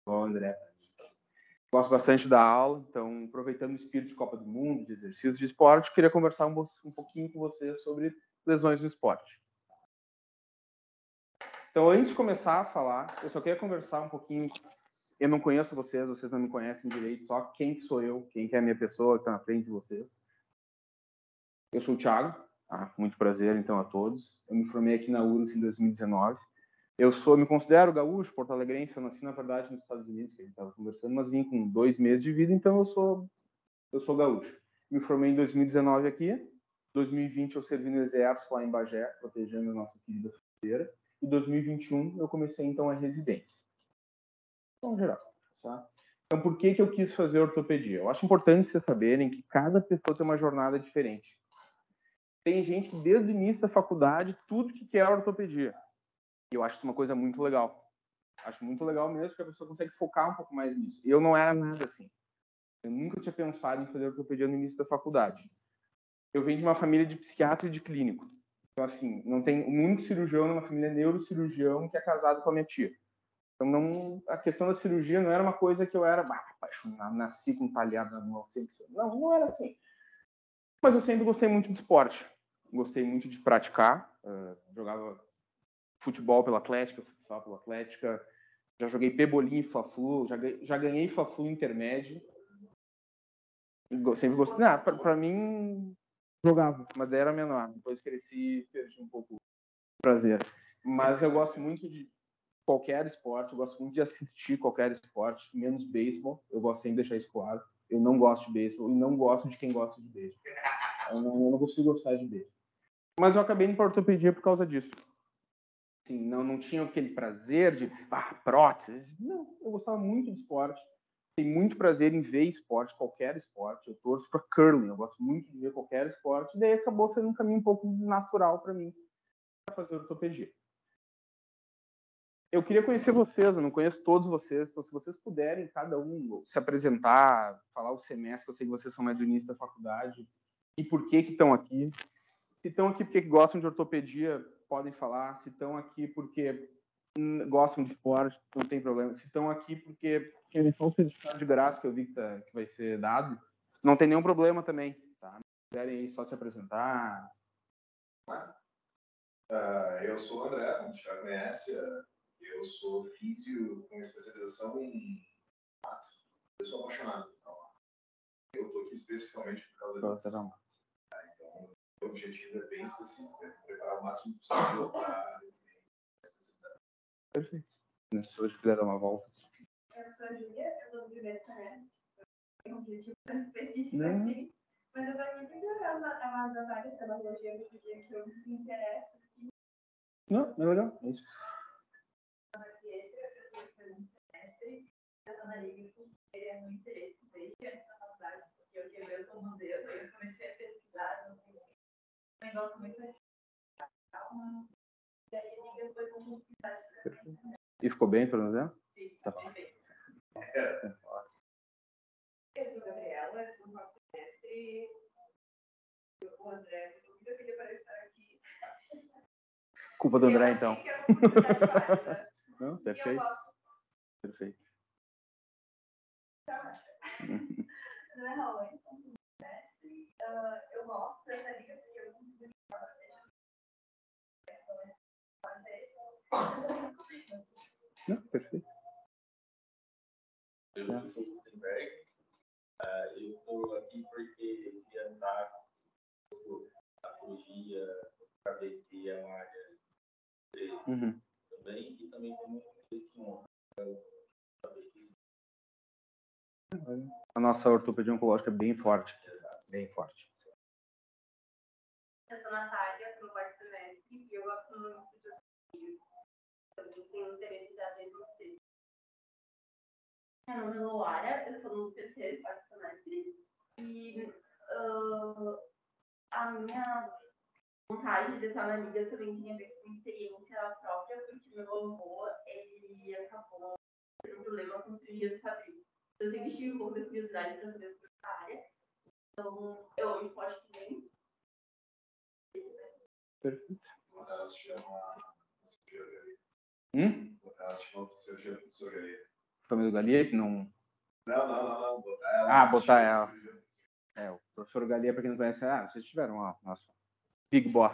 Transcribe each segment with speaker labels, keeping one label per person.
Speaker 1: Sou o André. Gosto bastante da aula, então, aproveitando o espírito de Copa do Mundo, de exercícios de esporte, queria conversar um pouquinho com vocês sobre lesões no esporte. Então, antes de começar a falar, eu só queria conversar um pouquinho. Eu não conheço vocês, vocês não me conhecem direito, só quem que sou eu, quem que é a minha pessoa que está na frente de vocês. Eu sou o Thiago, muito prazer, então, a todos. Eu me formei aqui na URGS em 2019. Eu me considero gaúcho, porto-alegrense. Eu nasci, na verdade, nos Estados Unidos, que a gente estava conversando, mas vim com 2 meses de vida, então eu sou gaúcho. Me formei em 2019 aqui. Em 2020 eu servi no Exército, lá em Bagé, protegendo a nossa querida fronteira. Em 2021 eu comecei, então, a residência. Então, geral, tá? Então, por que eu quis fazer ortopedia? Eu acho importante vocês saberem que cada pessoa tem uma jornada diferente. Tem gente que, desde o início da faculdade, tudo que quer é ortopedia. E eu acho isso uma coisa muito legal. Acho muito legal mesmo que a pessoa consegue focar um pouco mais nisso. Eu não era nada assim. Eu nunca tinha pensado em fazer ortopedia no início da faculdade. Eu venho de uma família de psiquiatra e de clínico. Então, assim, não tem um único cirurgião numa família neurocirurgião que é casado com a minha tia. Então, não, a questão da cirurgia não era uma coisa que eu era apaixonado, nasci com um talhado na mão. Não era assim. Mas eu sempre gostei muito de esporte. Gostei muito de praticar. Jogava futebol pela Atlética, futsal pela Atlética. Já joguei pebolim e fla-flu. Já ganhei fla-flu intermédio. Sempre gostei. Para mim, jogava, mas era menor. Depois cresci e perdi um pouco o prazer. Mas eu gosto muito de qualquer esporte. Eu gosto muito de assistir qualquer esporte, menos beisebol. Eu gosto sempre de deixar isso claro. Eu não gosto de beisebol e não gosto de quem gosta de beisebol. Eu não consigo gostar de beisebol. Mas eu acabei indo para ortopedia por causa disso. Assim, não tinha aquele prazer de prótese. Não, eu gostava muito de esporte. Tenho muito prazer em ver esporte, qualquer esporte. Eu torço para curling, eu gosto muito de ver qualquer esporte. E daí acabou sendo um caminho um pouco natural para mim para fazer ortopedia. Eu queria conhecer vocês, eu não conheço todos vocês, então se vocês puderem, cada um, se apresentar, falar o semestre, que eu sei que vocês são mais do início da faculdade, e por que estão aqui. Se estão aqui porque gostam de ortopedia, podem falar. Se estão aqui porque gostam de esporte, não tem problema. Se estão aqui porque querem só o certificado de graça que eu vi que vai ser dado, não tem nenhum problema também. Tá? Se quiserem só se apresentar.
Speaker 2: Eu sou o André, como você já conhece. Eu sou físio com especialização em mato. Eu sou apaixonado por mato. Eu estou aqui especificamente por causa disso. Então, o objetivo é bem específico, é preparar o máximo possível para a residência.
Speaker 1: Perfeito. Se hoje quiser dar uma volta.
Speaker 3: Eu sou a Júlia, eu sou do primeiro semestre. Tem um objetivo específico assim. Mas eu estou aqui melhorando a várias tecnologias que eu me interesso. Assim.
Speaker 1: Não, é legal. É isso.
Speaker 3: Eu na liga é muito interesse desde antes da faculdade, porque eu quebrei o tornozelo, eu comecei a pesquisar, um negócio muito legal. E aí a liga foi com dificuldade.
Speaker 1: E ficou bem, tornozelo?
Speaker 3: Sim,
Speaker 1: tá
Speaker 3: bem. Eu sou a Gabriela, eu sou no quarto semestre. O André, eu pedi para estar aqui.
Speaker 1: Culpa do André, então.
Speaker 3: Não,
Speaker 1: perfeito. Perfeito.
Speaker 3: Não é Raul, eu gosto dessa liga porque eu consigo
Speaker 1: não, perfeito.
Speaker 4: Eu sou o Gutenberg. Eu estou aqui porque queria andar a cirurgia, para ver se é uma área de também, e também tem muito interesse em honra.
Speaker 1: A nossa ortopedia oncológica é bem forte. Bem forte.
Speaker 3: Eu sou Natália, eu sou no quarto semestre e eu gosto muito de ortopedia. Eu tenho interesse já desde o cedo. Meu nome é Loara, eu sou no terceiro e quarto semestre. E a minha vontade de estar na liga também tinha a ver com experiência própria, porque meu avô, ele acabou tendo um problema com cirurgia do quadril. Eu sempre tive um pouco de curiosidade para saber sobre essa área. Então, eu amo esporte também.
Speaker 1: Perfeito.
Speaker 2: No caso, chama cirurgia orelha.
Speaker 1: No
Speaker 2: caso, chama cirurgia orelha.
Speaker 1: Família Galia, que não...
Speaker 2: Não. Botar ela.
Speaker 1: Botar ela. O professor Galia, para quem não conhece, vocês tiveram, nossa, Big Boss.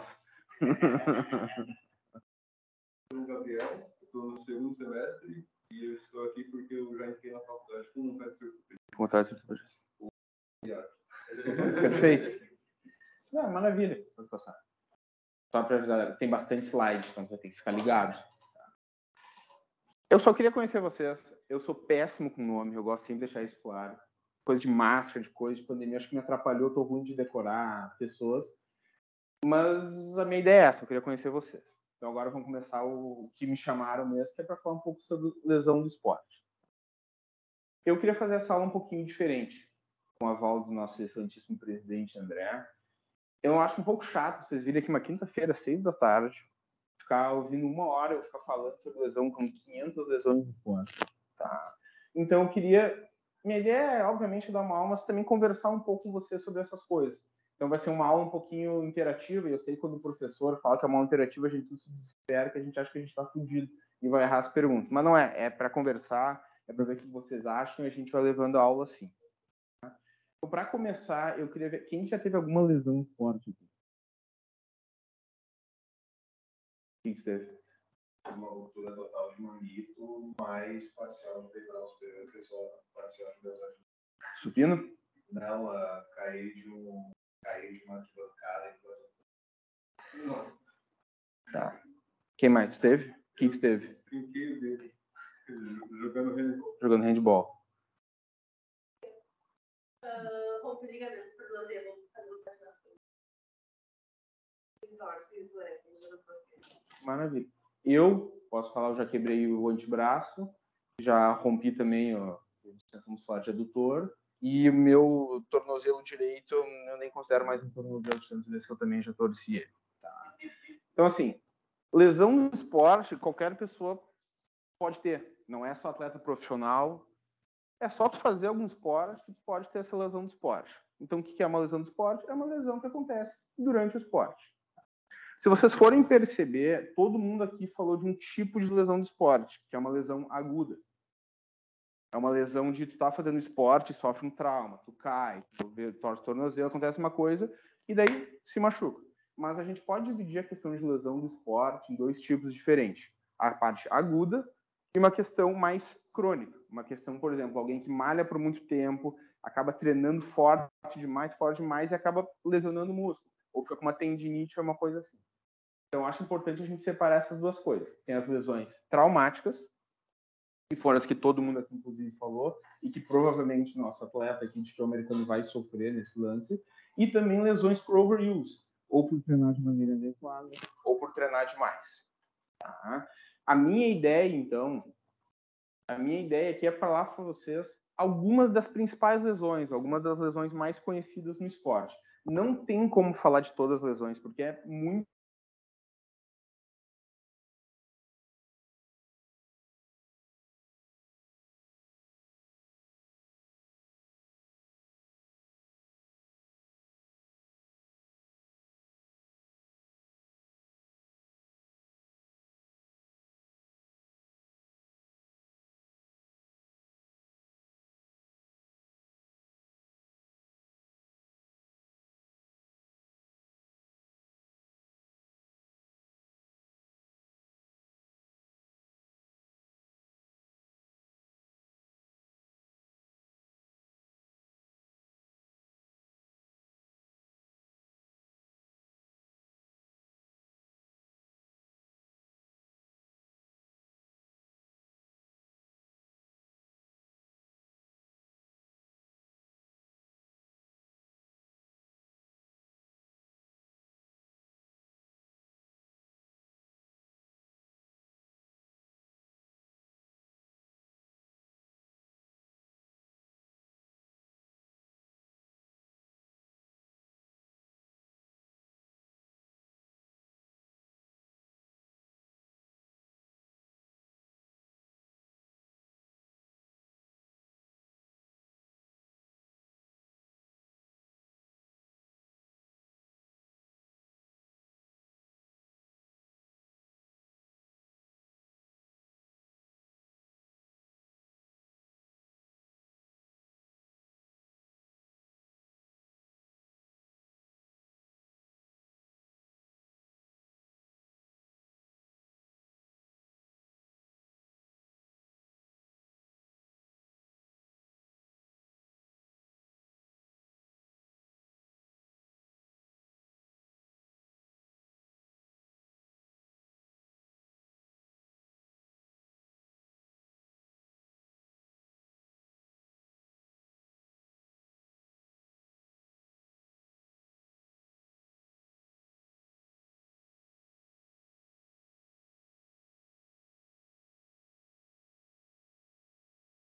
Speaker 5: Eu sou o Gabriel, estou no segundo semestre e eu estou aqui porque eu já entrei na faculdade com vontade de ser professor.
Speaker 1: Vontade de ser professor. Perfeito. Maravilha. Pode passar. Só para avisar, tem bastante slide, então você tem que ficar ligado. Eu só queria conhecer vocês. Eu sou péssimo com nome, eu gosto sempre de deixar isso claro. Coisa de máscara, de coisa de pandemia, acho que me atrapalhou, eu tô ruim de decorar pessoas. Mas a minha ideia é essa, eu queria conhecer vocês. Então agora vamos começar o que me chamaram mesmo, que é para falar um pouco sobre lesão do esporte. Eu queria fazer essa aula um pouquinho diferente, com o aval do nosso excelentíssimo presidente André. Eu acho um pouco chato vocês virem aqui uma quinta-feira, 6 da tarde, ficar ouvindo 1 hora eu ficar falando sobre lesão com 500 lesões de esporte. Tá? Então eu queria... Minha ideia é, obviamente, dar uma aula, mas também conversar um pouco com vocês sobre essas coisas. Então vai ser uma aula um pouquinho interativa, e eu sei que quando o professor fala que é uma aula interativa, a gente tudo se desespera, que a gente acha que a gente está fudido e vai errar as perguntas. Mas não é, é para conversar, é para ver o que vocês acham e a gente vai levando a aula assim. Tá? Então, para começar, eu queria ver quem já teve alguma lesão forte aqui. O que teve?
Speaker 2: Uma ruptura total de manguito, mais parcial de peitoral superior, que é só parcial de peitoral.
Speaker 1: Supino?
Speaker 2: Não, ela caiu de uma arquibancada e não.
Speaker 1: Tá. Quem mais teve? Quem teve?
Speaker 5: Brinquei dele, jogando handball.
Speaker 1: Jogando handball.
Speaker 3: Rompe ligamento por tornozelo.
Speaker 1: Maravilha. Eu posso falar, eu já quebrei o antebraço, já rompi também a extensão muscular de adutor, e o meu tornozelo direito eu nem considero mais um tornozelo de tantas vezes que eu também já torci ele. Tá? Então, assim, lesão no esporte, qualquer pessoa pode ter. Não é só atleta profissional. É só tu fazer algum esporte que tu pode ter essa lesão do esporte. Então, o que é uma lesão do esporte? É uma lesão que acontece durante o esporte. Se vocês forem perceber, todo mundo aqui falou de um tipo de lesão do esporte, que é uma lesão aguda. É uma lesão de tu tá fazendo esporte, sofre um trauma, tu cai, tu torce o tornozelo, acontece uma coisa, e daí se machuca. Mas a gente pode dividir a questão de lesão do esporte em 2 tipos diferentes. A parte aguda e uma questão mais crônica. Uma questão, por exemplo, alguém que malha por muito tempo, acaba treinando forte demais e acaba lesionando o músculo. Ou fica com uma tendinite ou uma coisa assim. Então, acho importante a gente separar essas 2 coisas. Tem as lesões traumáticas, que foram as que todo mundo aqui, inclusive, falou, e que provavelmente nosso atleta aqui de futebol americano vai sofrer nesse lance, e também lesões por overuse, ou por treinar de maneira adequada, ou por treinar demais. Tá? A minha ideia, então, aqui é falar para vocês algumas das principais lesões, algumas das lesões mais conhecidas no esporte. Não tem como falar de todas as lesões, porque é muito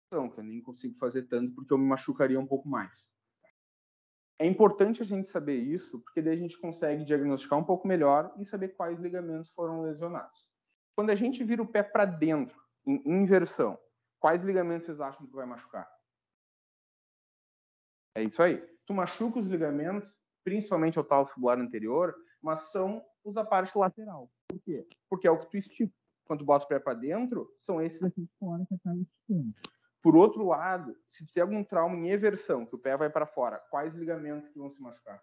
Speaker 1: que eu nem consigo fazer tanto porque eu me machucaria um pouco mais. É importante a gente saber isso, porque daí a gente consegue diagnosticar um pouco melhor e saber quais ligamentos foram lesionados. Quando a gente vira o pé para dentro, em inversão, quais ligamentos vocês acham que vai machucar? É isso aí. Tu machuca os ligamentos, principalmente o talo fibular anterior, mas são os da parte lateral. Por quê? Porque é o que tu estica. Quando tu bota o pé para dentro, são esses aqui de fora que acabam esticando. Por outro lado, se tu tem algum trauma em eversão, que o pé vai para fora, quais ligamentos que vão se machucar?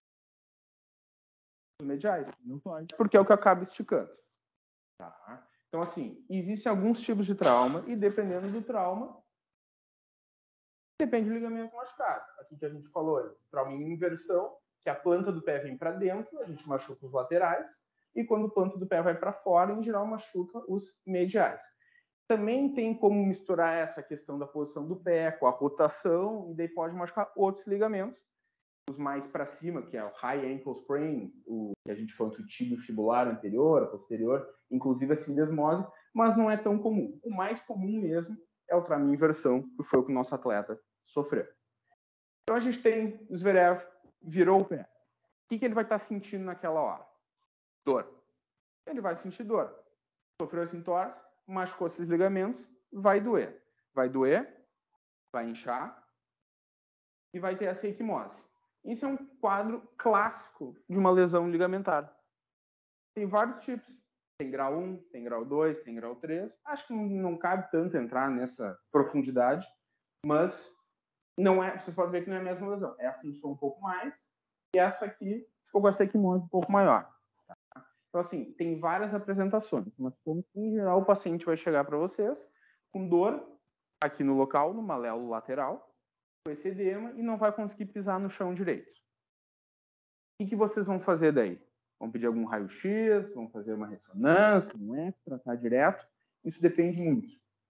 Speaker 1: Os mediais. Não pode. Porque é o que acaba esticando. Tá? Então, assim, existem alguns tipos de trauma e dependendo do trauma, depende do ligamento machucado. Aqui que a gente falou antes, trauma em inversão, que a planta do pé vem para dentro, a gente machuca os laterais, e quando a planta do pé vai para fora, em geral machuca os mediais. Também tem como misturar essa questão da posição do pé com a rotação, e daí pode machucar outros ligamentos. Os mais para cima, que é o high ankle sprain, o que a gente falou do tibio fibular anterior, posterior, inclusive a sindesmose, mas não é tão comum. O mais comum mesmo é o trauma em inversão, que foi o que o nosso atleta sofreu. Então a gente tem o Zverev, virou o pé. O que ele vai estar sentindo naquela hora? Dor. Ele vai sentir dor. Sofreu esse entorse, machucou esses ligamentos, vai doer. Vai doer, vai inchar e vai ter essa equimose. Isso é um quadro clássico de uma lesão ligamentar. Tem vários tipos. Tem grau 1, tem grau 2, tem grau 3. Acho que não cabe tanto entrar nessa profundidade, mas não é, vocês podem ver que não é a mesma lesão. Essa inchou um pouco mais e essa aqui ficou com essa equimose um pouco maior. Tá? Então, assim, tem várias apresentações, mas como em geral o paciente vai chegar para vocês com dor aqui no local, no maléolo lateral, com esse edema e não vai conseguir pisar no chão direito. O que vocês vão fazer daí? Vão pedir algum raio-x, vão fazer uma ressonância, um eco, tratar direto? Isso depende muito.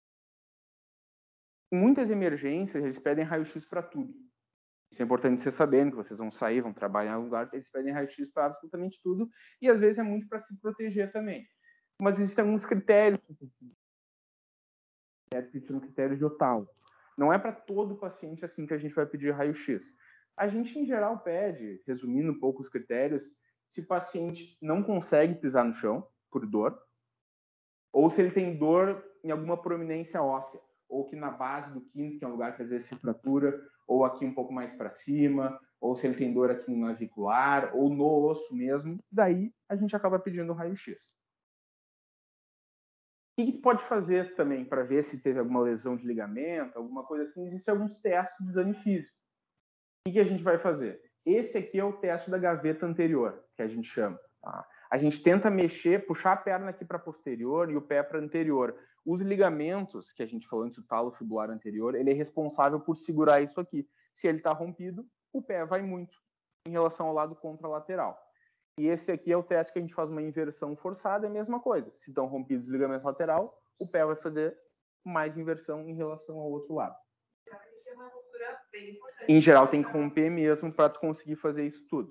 Speaker 1: Em muitas emergências, eles pedem raio-x para tudo. Isso é importante você sabendo que vocês vão sair, vão trabalhar em algum lugar, eles pedem raio-x para absolutamente tudo, e às vezes é muito para se proteger também. Mas existem alguns critérios. Critério de Ottawa. Não é para todo paciente assim que a gente vai pedir raio-x. A gente, em geral, pede, resumindo um pouco os critérios, se o paciente não consegue pisar no chão por dor, ou se ele tem dor em alguma prominência óssea, ou que na base do quinto, que é um lugar que às vezes se fratura, ou aqui um pouco mais para cima, ou se ele tem dor aqui no navicular, ou no osso mesmo, daí a gente acaba pedindo raio-x. O que pode fazer também para ver se teve alguma lesão de ligamento, alguma coisa assim? Existem alguns testes de exame físico. O que a gente vai fazer? Esse aqui é o teste da gaveta anterior, que a gente chama. Tá? A gente tenta mexer, puxar a perna aqui para posterior e o pé para anterior. Os ligamentos, que a gente falou antes, o talo fibular anterior, ele é responsável por segurar isso aqui. Se ele está rompido, o pé vai muito em relação ao lado contralateral. E esse aqui é o teste que a gente faz uma inversão forçada, é a mesma coisa. Se estão rompidos os ligamentos lateral, o pé vai fazer mais inversão em relação ao outro lado. Em geral, tem que romper mesmo para tu conseguir fazer isso tudo.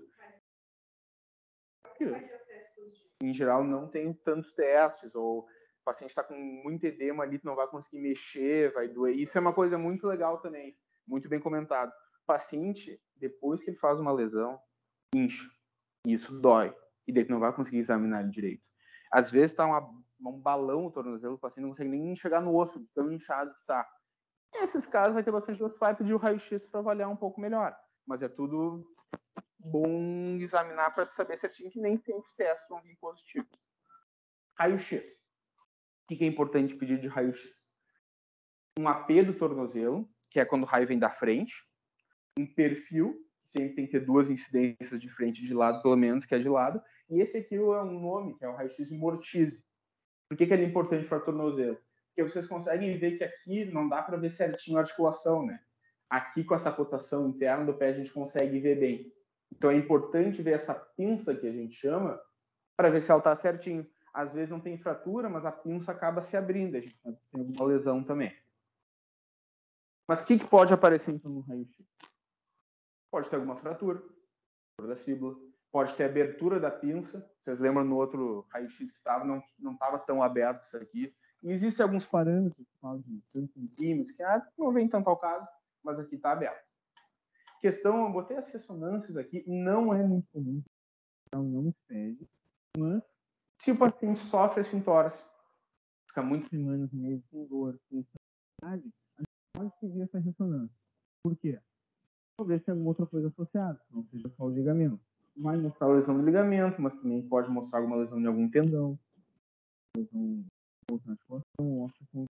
Speaker 1: Em geral, não tem tantos testes, ou o paciente está com muito edema ali, tu não vai conseguir mexer, vai doer. Isso é uma coisa muito legal também, muito bem comentado. O paciente, depois que ele faz uma lesão, incha. Isso dói. E daí tu não vai conseguir examinar ele direito. Às vezes tá um balão o tornozelo, o paciente não consegue nem chegar no osso, tão inchado que tá. Nesses casos vai ter bastante dor, tu vai pedir o raio-x para avaliar um pouco melhor. Mas é tudo bom examinar para saber certinho que nem sempre os testes vão vir positivos. Raio-x. O que é importante pedir de raio-x? Um AP do tornozelo, que é quando o raio vem da frente. Um perfil, que sempre tem que ter duas incidências de frente e de lado, pelo menos, que é de lado. E esse aqui é um nome, que é o raio-x de Mortise. Por que ele é importante para o tornozelo? Porque vocês conseguem ver que aqui não dá para ver certinho a articulação, né? Aqui, com essa rotação interna do pé, a gente consegue ver bem. Então, é importante ver essa pinça, que a gente chama, para ver se ela está certinho. Às vezes não tem fratura, mas a pinça acaba se abrindo. A gente tem alguma lesão também. Mas o que pode aparecer, então, no raio-x? Pode ter alguma fratura da fíbula, pode ter abertura da pinça. Vocês lembram no outro raio-x que estava, não estava tão aberto isso aqui, E existem alguns parâmetros que falam de tantos centímetros, que não vem tanto ao caso, mas aqui está aberto. Questão, eu botei as ressonâncias aqui, não é muito comum, não excede, mas se o paciente sofre assim torce, fica muitas semanas, meses com dor, com ansiedade, a gente pode seguir essa ressonância. Por quê? Talvez tenha alguma outra coisa associada, não seja só o ligamento. Vai mostrar a lesão do ligamento, mas também pode mostrar alguma lesão de algum tendão, lesão de articulação, osso.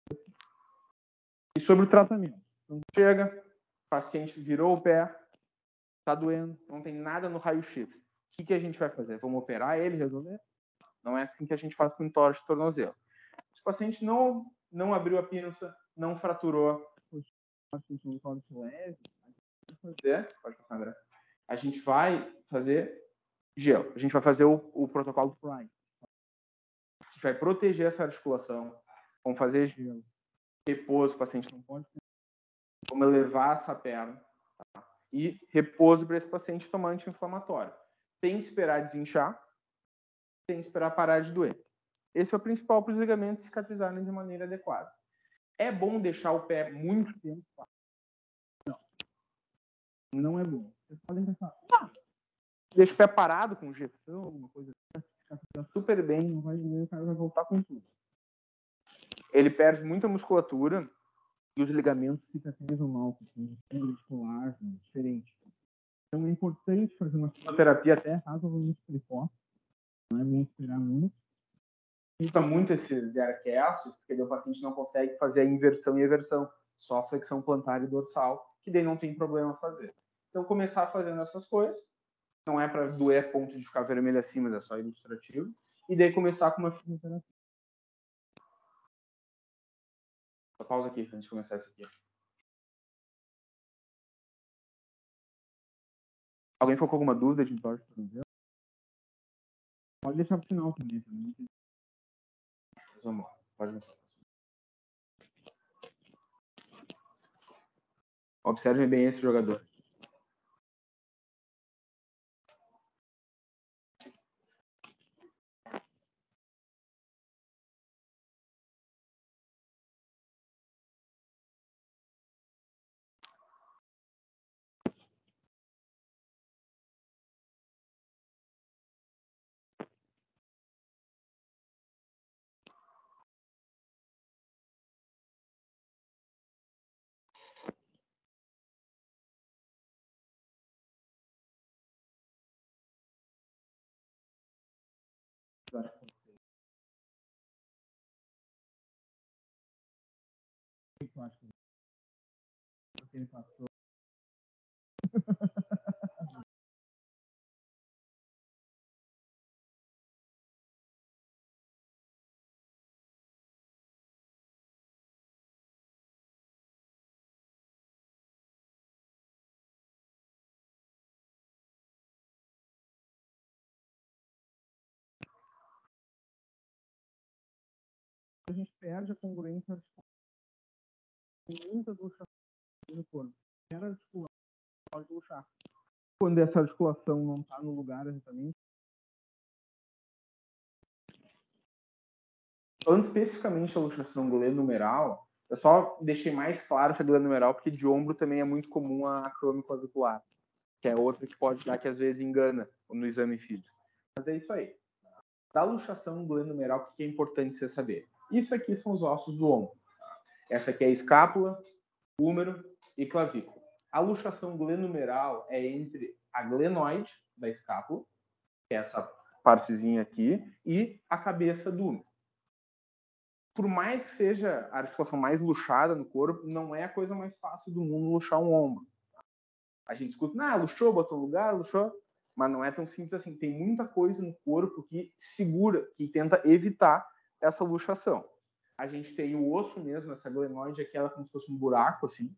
Speaker 1: E sobre o tratamento. Então, chega, o paciente virou o pé, está doendo, não tem nada no raio-x. O que a gente vai fazer? Vamos operar ele, resolver? Não é assim que a gente faz com entorse de tornozelo. Se o paciente não abriu a pinça, não fraturou, pode passar, André. A gente vai fazer gelo. A gente vai fazer o protocolo Prime. A gente vai proteger essa articulação. Vamos fazer gelo. Repouso, o paciente não pode. Vamos elevar essa perna. Tá? E repouso para esse paciente tomar anti-inflamatório. Tem que esperar desinchar. Tem que esperar parar de doer. Esse é o principal para os ligamentos cicatrizarem de maneira adequada. É bom deixar o pé muito tempo? Não é bom. Vocês podem pensar, deixa o pé parado com gestão, alguma coisa assim, fica super bem, não vai doer, o cara vai voltar com tudo. Ele perde muita musculatura e os ligamentos cicatrizam mal, com muscular, diferente. Então é importante fazer uma fisioterapia até razoavelmente precoce, não é bom esperar muito. Usa muito esses arqueaços, porque o paciente não consegue fazer a inversão e eversão, só flexão plantar e dorsal, que daí não tem problema fazer. Então, começar fazendo essas coisas, não é para doer a ponto de ficar vermelho assim, mas é só ilustrativo, e daí começar com uma fisioterapia. Só pausa aqui, antes de começar isso aqui. Alguém ficou com alguma dúvida de entorse de tornozelo? Pode deixar para o final também. Vamos lá, pode começar. Observem bem esse jogador. Ele passou. A gente perde a congruência articular. Tem muitas luxações no corpo. Era articular, pode luxar. Quando essa articulação não está no lugar exatamente. Falando especificamente da luxação glenohumeral, eu só deixei mais claro que a glenohumeral, porque de ombro também é muito comum a acromioclavicular, que é outra que pode dar que às vezes engana no exame físico. Mas é isso aí. Da luxação glenohumeral, o que é importante você saber? Isso aqui são os ossos do ombro. Essa aqui é a escápula, húmero e clavícula. A luxação glenohumeral é entre a glenoide da escápula, que é essa partezinha aqui, e a cabeça do húmero. Por mais que seja a articulação mais luxada no corpo, não é a coisa mais fácil do mundo luxar um ombro. A gente escuta, luxou, botou no lugar, luxou, mas não é tão simples assim. Tem muita coisa no corpo que segura, que tenta evitar essa luxação. A gente tem o osso mesmo, essa glenoide aqui, ela é como se fosse um buraco, assim.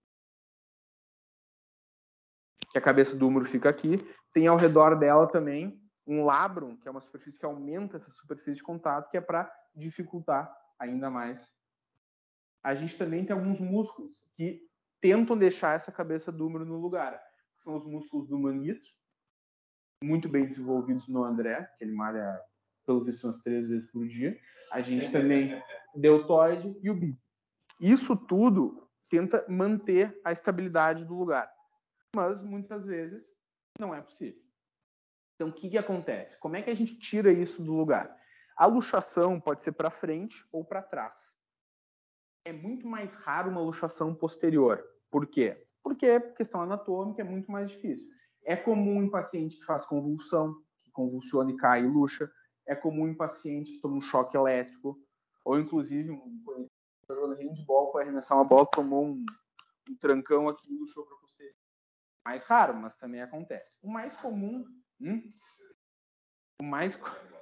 Speaker 1: Que a cabeça do húmero fica aqui. Tem ao redor dela também um labrum, que é uma superfície que aumenta essa superfície de contato, que é para dificultar ainda mais. A gente também tem alguns músculos que tentam deixar essa cabeça do húmero no lugar. São os músculos do manguito, muito bem desenvolvidos no André, que ele malha pelo visto umas 3 vezes por dia. A gente também deltoide e o bi. Isso tudo tenta manter a estabilidade do lugar. Mas, muitas vezes, não é possível. Então, o que acontece? Como é que a gente tira isso do lugar? A luxação pode ser para frente ou para trás. É muito mais raro uma luxação posterior. Por quê? Porque a questão anatômica é muito mais difícil. É comum em paciente que faz convulsão, que convulsiona e cai e luxa. É comum em paciente que toma um choque elétrico. Ou, inclusive, um jogador de handball foi arremessar uma bola, tomou um trancão aqui e luxou para posterior. Mais raro, mas também acontece. O mais comum... O mais...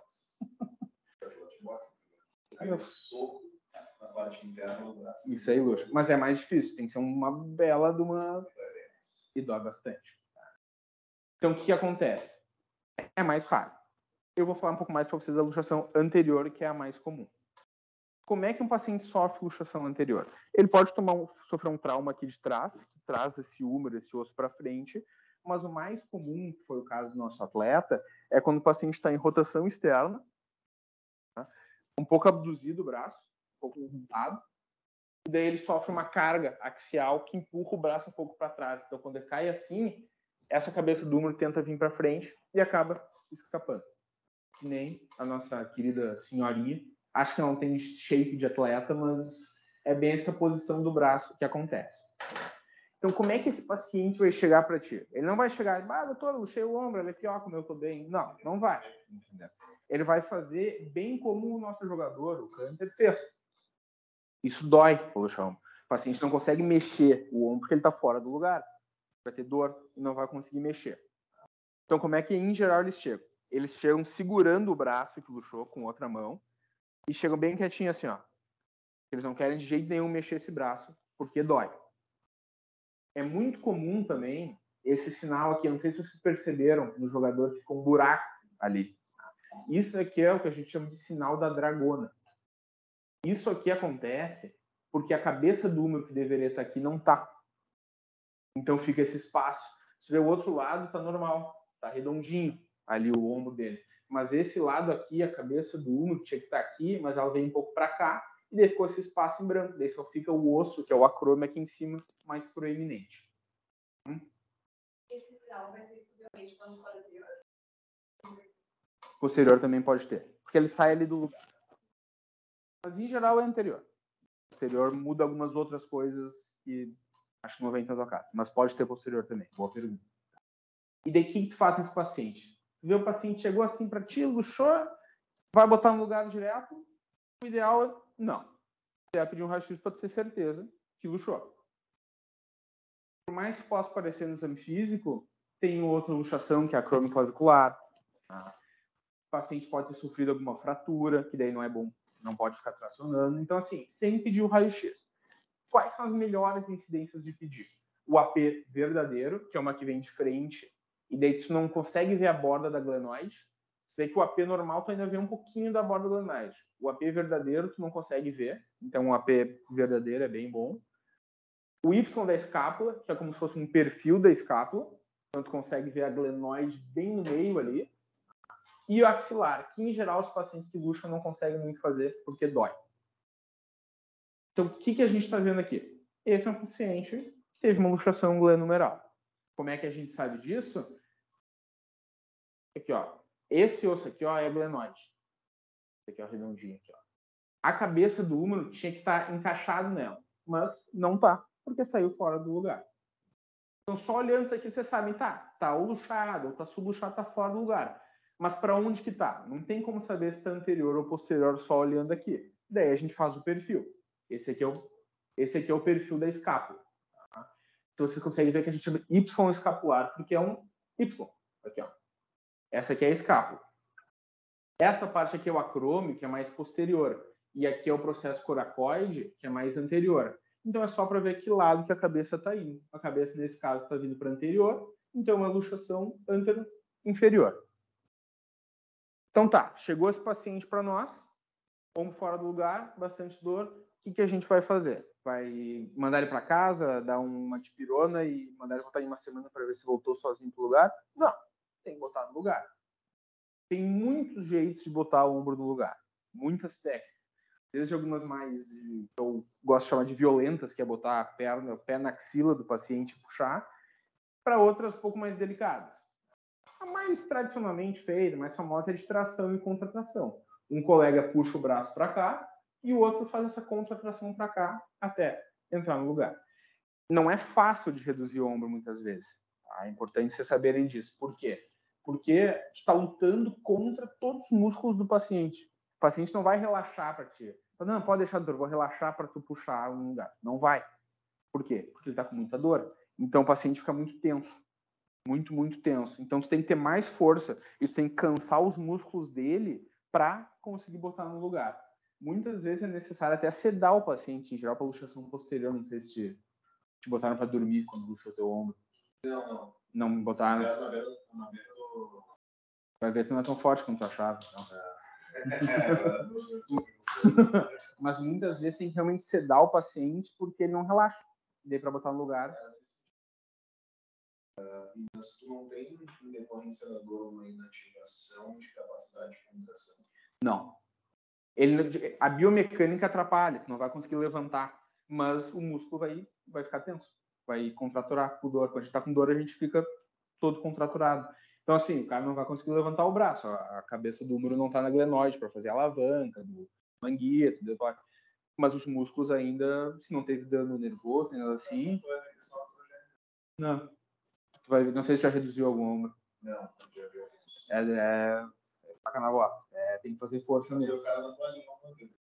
Speaker 2: Na parte interna do braço.
Speaker 1: Isso aí, luxa. Mas é mais difícil. Tem que ser uma bela de uma... E dói bastante. Então, o que acontece? É mais raro. Eu vou falar um pouco mais para vocês da luxação anterior, que é a mais comum. Como é que um paciente sofre luxação anterior? Ele pode sofrer um trauma aqui de trás, que traz esse húmero, esse osso para frente, mas o mais comum, que foi o caso do nosso atleta, é quando o paciente está em rotação externa, tá? Um pouco abduzido o braço, um pouco levantado, e daí ele sofre uma carga axial que empurra o braço um pouco para trás. Então, quando ele cai assim, essa cabeça do húmero tenta vir para frente e acaba escapando. Que nem a nossa querida senhorinha. Acho que não tem shape de atleta, mas é bem essa posição do braço que acontece. Então, como é que esse paciente vai chegar para ti? Ele não vai chegar, doutor, luxei o ombro, ele é pior, como eu tô bem. Não, não vai. Entendeu? Ele vai fazer bem como o nosso jogador, o Canter, fez. Isso dói, o luxar o ombro. O paciente não consegue mexer o ombro porque ele está fora do lugar. Vai ter dor e não vai conseguir mexer. Então, como é que, em geral, eles chegam? Eles chegam segurando o braço que luxou com outra mão e chegam bem quietinho assim, ó. Eles não querem de jeito nenhum mexer esse braço porque dói. É muito comum também esse sinal aqui, eu não sei se vocês perceberam no jogador que ficou um buraco ali. Isso aqui é o que a gente chama de sinal da dragona. Isso aqui acontece porque a cabeça do húmero que deveria estar aqui não está. Então fica esse espaço. Se vê o outro lado, tá normal, tá redondinho ali o ombro dele. Mas esse lado aqui, a cabeça do húmero, tinha que estar aqui, mas ela vem um pouco para cá, e daí ficou esse espaço em branco. Daí só fica o osso, que é o acrômio aqui em cima, mais proeminente.
Speaker 3: Esse sinal vai ser exclusivamente quando for anterior?
Speaker 1: Posterior também pode ter, porque ele sai ali do lugar. Mas em geral é anterior. Posterior muda algumas outras coisas que acho que não vem tanto a caso, mas pode ter posterior também. Boa pergunta. E daí o que tu faz esse paciente? Tu vê o paciente chegou assim para ti, luxou, vai botar no lugar direto? O ideal é não. Você vai pedir um raio-x para ter certeza que luxou. Por mais que possa parecer no exame físico, tem outra luxação, que é a acromioclavicular. O paciente pode ter sofrido alguma fratura, que daí não é bom, não pode ficar tracionando. Então, assim, sem pedir o raio-x. Quais são as melhores incidências de pedir? O AP verdadeiro, que é uma que vem de frente, e daí tu não consegue ver a borda da glenoide. Daí que o AP normal tu ainda vê um pouquinho da borda da glenoide. O AP verdadeiro tu não consegue ver, então o AP verdadeiro é bem bom. O Y da escápula, que é como se fosse um perfil da escápula, então tu consegue ver a glenoide bem no meio ali. E o axilar, que em geral os pacientes que luxam não conseguem muito fazer porque dói. Então, o que a gente está vendo aqui? Esse é um paciente que teve uma luxação glenumeral. Como é que a gente sabe disso? Aqui, ó. Esse osso aqui, ó, é a glenoide. Esse aqui é o redondinho aqui, ó. A cabeça do húmero tinha que estar encaixado nela, mas não tá, porque saiu fora do lugar. Então, só olhando isso aqui, você sabe, tá ou luxado, ou tá subluxado, tá fora do lugar. Mas para onde que tá? Não tem como saber se tá anterior ou posterior só olhando aqui. Daí a gente faz o perfil. Esse aqui é o perfil da escápula. Tá? Então vocês conseguem ver que a gente chama Y escapular, porque é um Y. Aqui, ó. Essa aqui é a escápula. Essa parte aqui é o acrômio, que é mais posterior. E aqui é o processo coracoide, que é mais anterior. Então é só para ver que lado que a cabeça está indo. A cabeça, nesse caso, está vindo para anterior, então é uma luxação antero-inferior. Então tá, chegou esse paciente para nós, fomos fora do lugar, bastante dor, o que a gente vai fazer? Vai mandar ele para casa, dar uma dipirona e mandar ele voltar em uma semana para ver se voltou sozinho para o lugar? Não, tem que botar no lugar. Tem muitos jeitos de botar o ombro no lugar. Muitas técnicas. Desde algumas mais, que eu gosto de chamar de violentas, que é botar a perna, o pé na axila do paciente e puxar, para outras um pouco mais delicadas. A mais tradicionalmente feita, mais famosa, é de tração e contratração. Um colega puxa o braço para cá e o outro faz essa contratração para cá até entrar no lugar. Não é fácil de reduzir o ombro muitas vezes. Tá? É importante vocês saberem disso. Por quê? Porque tu está lutando contra todos os músculos do paciente. O paciente não vai relaxar para ti. Não, pode deixar, doutor, vou relaxar para tu puxar um lugar. Não vai. Por quê? Porque ele está com muita dor. Então o paciente fica muito tenso. Muito, muito tenso. Então tu tem que ter mais força e tu tem que cansar os músculos dele para conseguir botar no lugar. Muitas vezes é necessário até sedar o paciente, em geral para luxação posterior. Não sei se te botaram para dormir quando luxou teu ombro.
Speaker 2: Não.
Speaker 1: Não me botaram.
Speaker 2: Na beira do...
Speaker 1: Vai ver, tu não é tão forte quanto tu achava. Então. Mas muitas vezes tem que realmente sedar o paciente porque ele não relaxa. Daí para botar no lugar.
Speaker 2: Mas tu não tem, em decorrência da dor, uma inativação de capacidade de contração?
Speaker 1: Não. A biomecânica atrapalha, tu não vai conseguir levantar, mas o músculo vai ficar tenso, vai contraturar com dor. Quando a gente está com dor, a gente fica todo contraturado. Então, assim, o cara não vai conseguir levantar o braço, a cabeça do húmero não está na glenoide para fazer a alavanca, do manguito, mas os músculos ainda, se não teve dano nervoso, nem nada assim... Não. Tu vai, não sei se já reduziu algum ombro.
Speaker 2: Não, já viu isso.
Speaker 1: É na bola. Tem que fazer força mesmo.
Speaker 2: O cara não pode uma vez.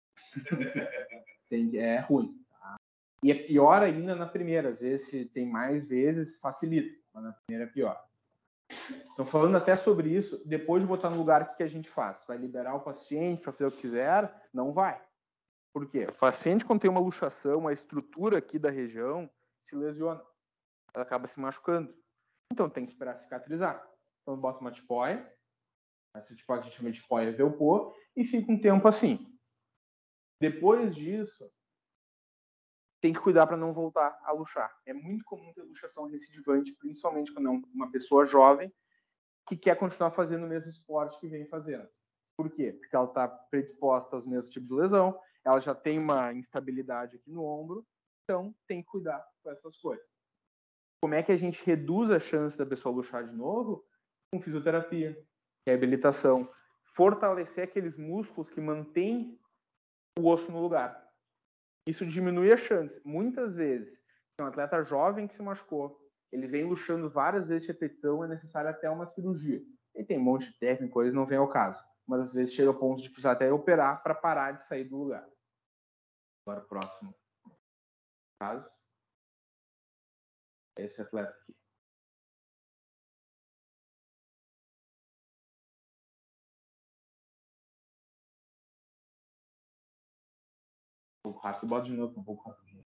Speaker 1: É ruim. Tá? E é pior ainda na primeira. Às vezes, se tem mais vezes, facilita. Mas na primeira é pior. Então, falando até sobre isso, depois de botar no lugar, o que a gente faz? Vai liberar o paciente para fazer o que quiser? Não vai. Por quê? O paciente, quando tem uma luxação, a estrutura aqui da região se lesiona. Ela acaba se machucando. Então, tem que esperar cicatrizar. Então, bota uma tipóia. Essa tipóia que a gente chama de tipóia Velpô. E fica um tempo assim. Depois disso, tem que cuidar para não voltar a luxar. É muito comum ter luxação recidivante, principalmente quando é uma pessoa jovem que quer continuar fazendo o mesmo esporte que vem fazendo. Por quê? Porque ela está predisposta aos mesmos tipos de lesão, ela já tem uma instabilidade aqui no ombro, então tem que cuidar com essas coisas. Como é que a gente reduz a chance da pessoa luxar de novo? Com fisioterapia, reabilitação, fortalecer aqueles músculos que mantêm o osso no lugar. Isso diminui a chance. Muitas vezes, se um atleta jovem que se machucou, ele vem luxando várias vezes de repetição, é necessário até uma cirurgia. E tem um monte de técnica, coisas não vem ao caso. Mas às vezes chega ao ponto de precisar até operar para parar de sair do lugar. Agora, próximo caso. Esse atleta aqui. Um pouco rápido, bota de novo um pouco rapidinho.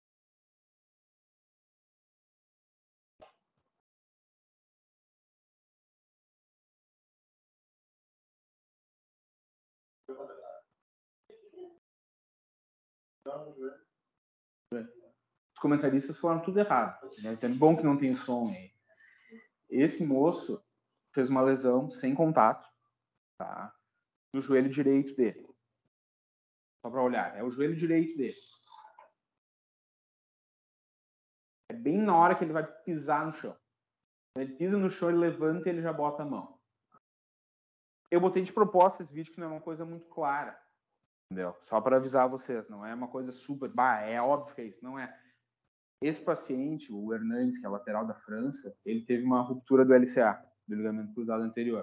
Speaker 1: Os comentaristas falaram tudo errado. Né? Então é bom que não tem som aí. Esse moço fez uma lesão sem contato, tá? No joelho direito dele. Só para olhar, é o joelho direito dele. É bem na hora que ele vai pisar no chão. Quando ele pisa no chão, ele levanta e ele já bota a mão. Eu botei de propósito esse vídeo que não é uma coisa muito clara. Entendeu? Só para avisar vocês, não é uma coisa super... é óbvio que é isso, não é. Esse paciente, o Hernandes, que é lateral da França, ele teve uma ruptura do LCA, do ligamento cruzado anterior.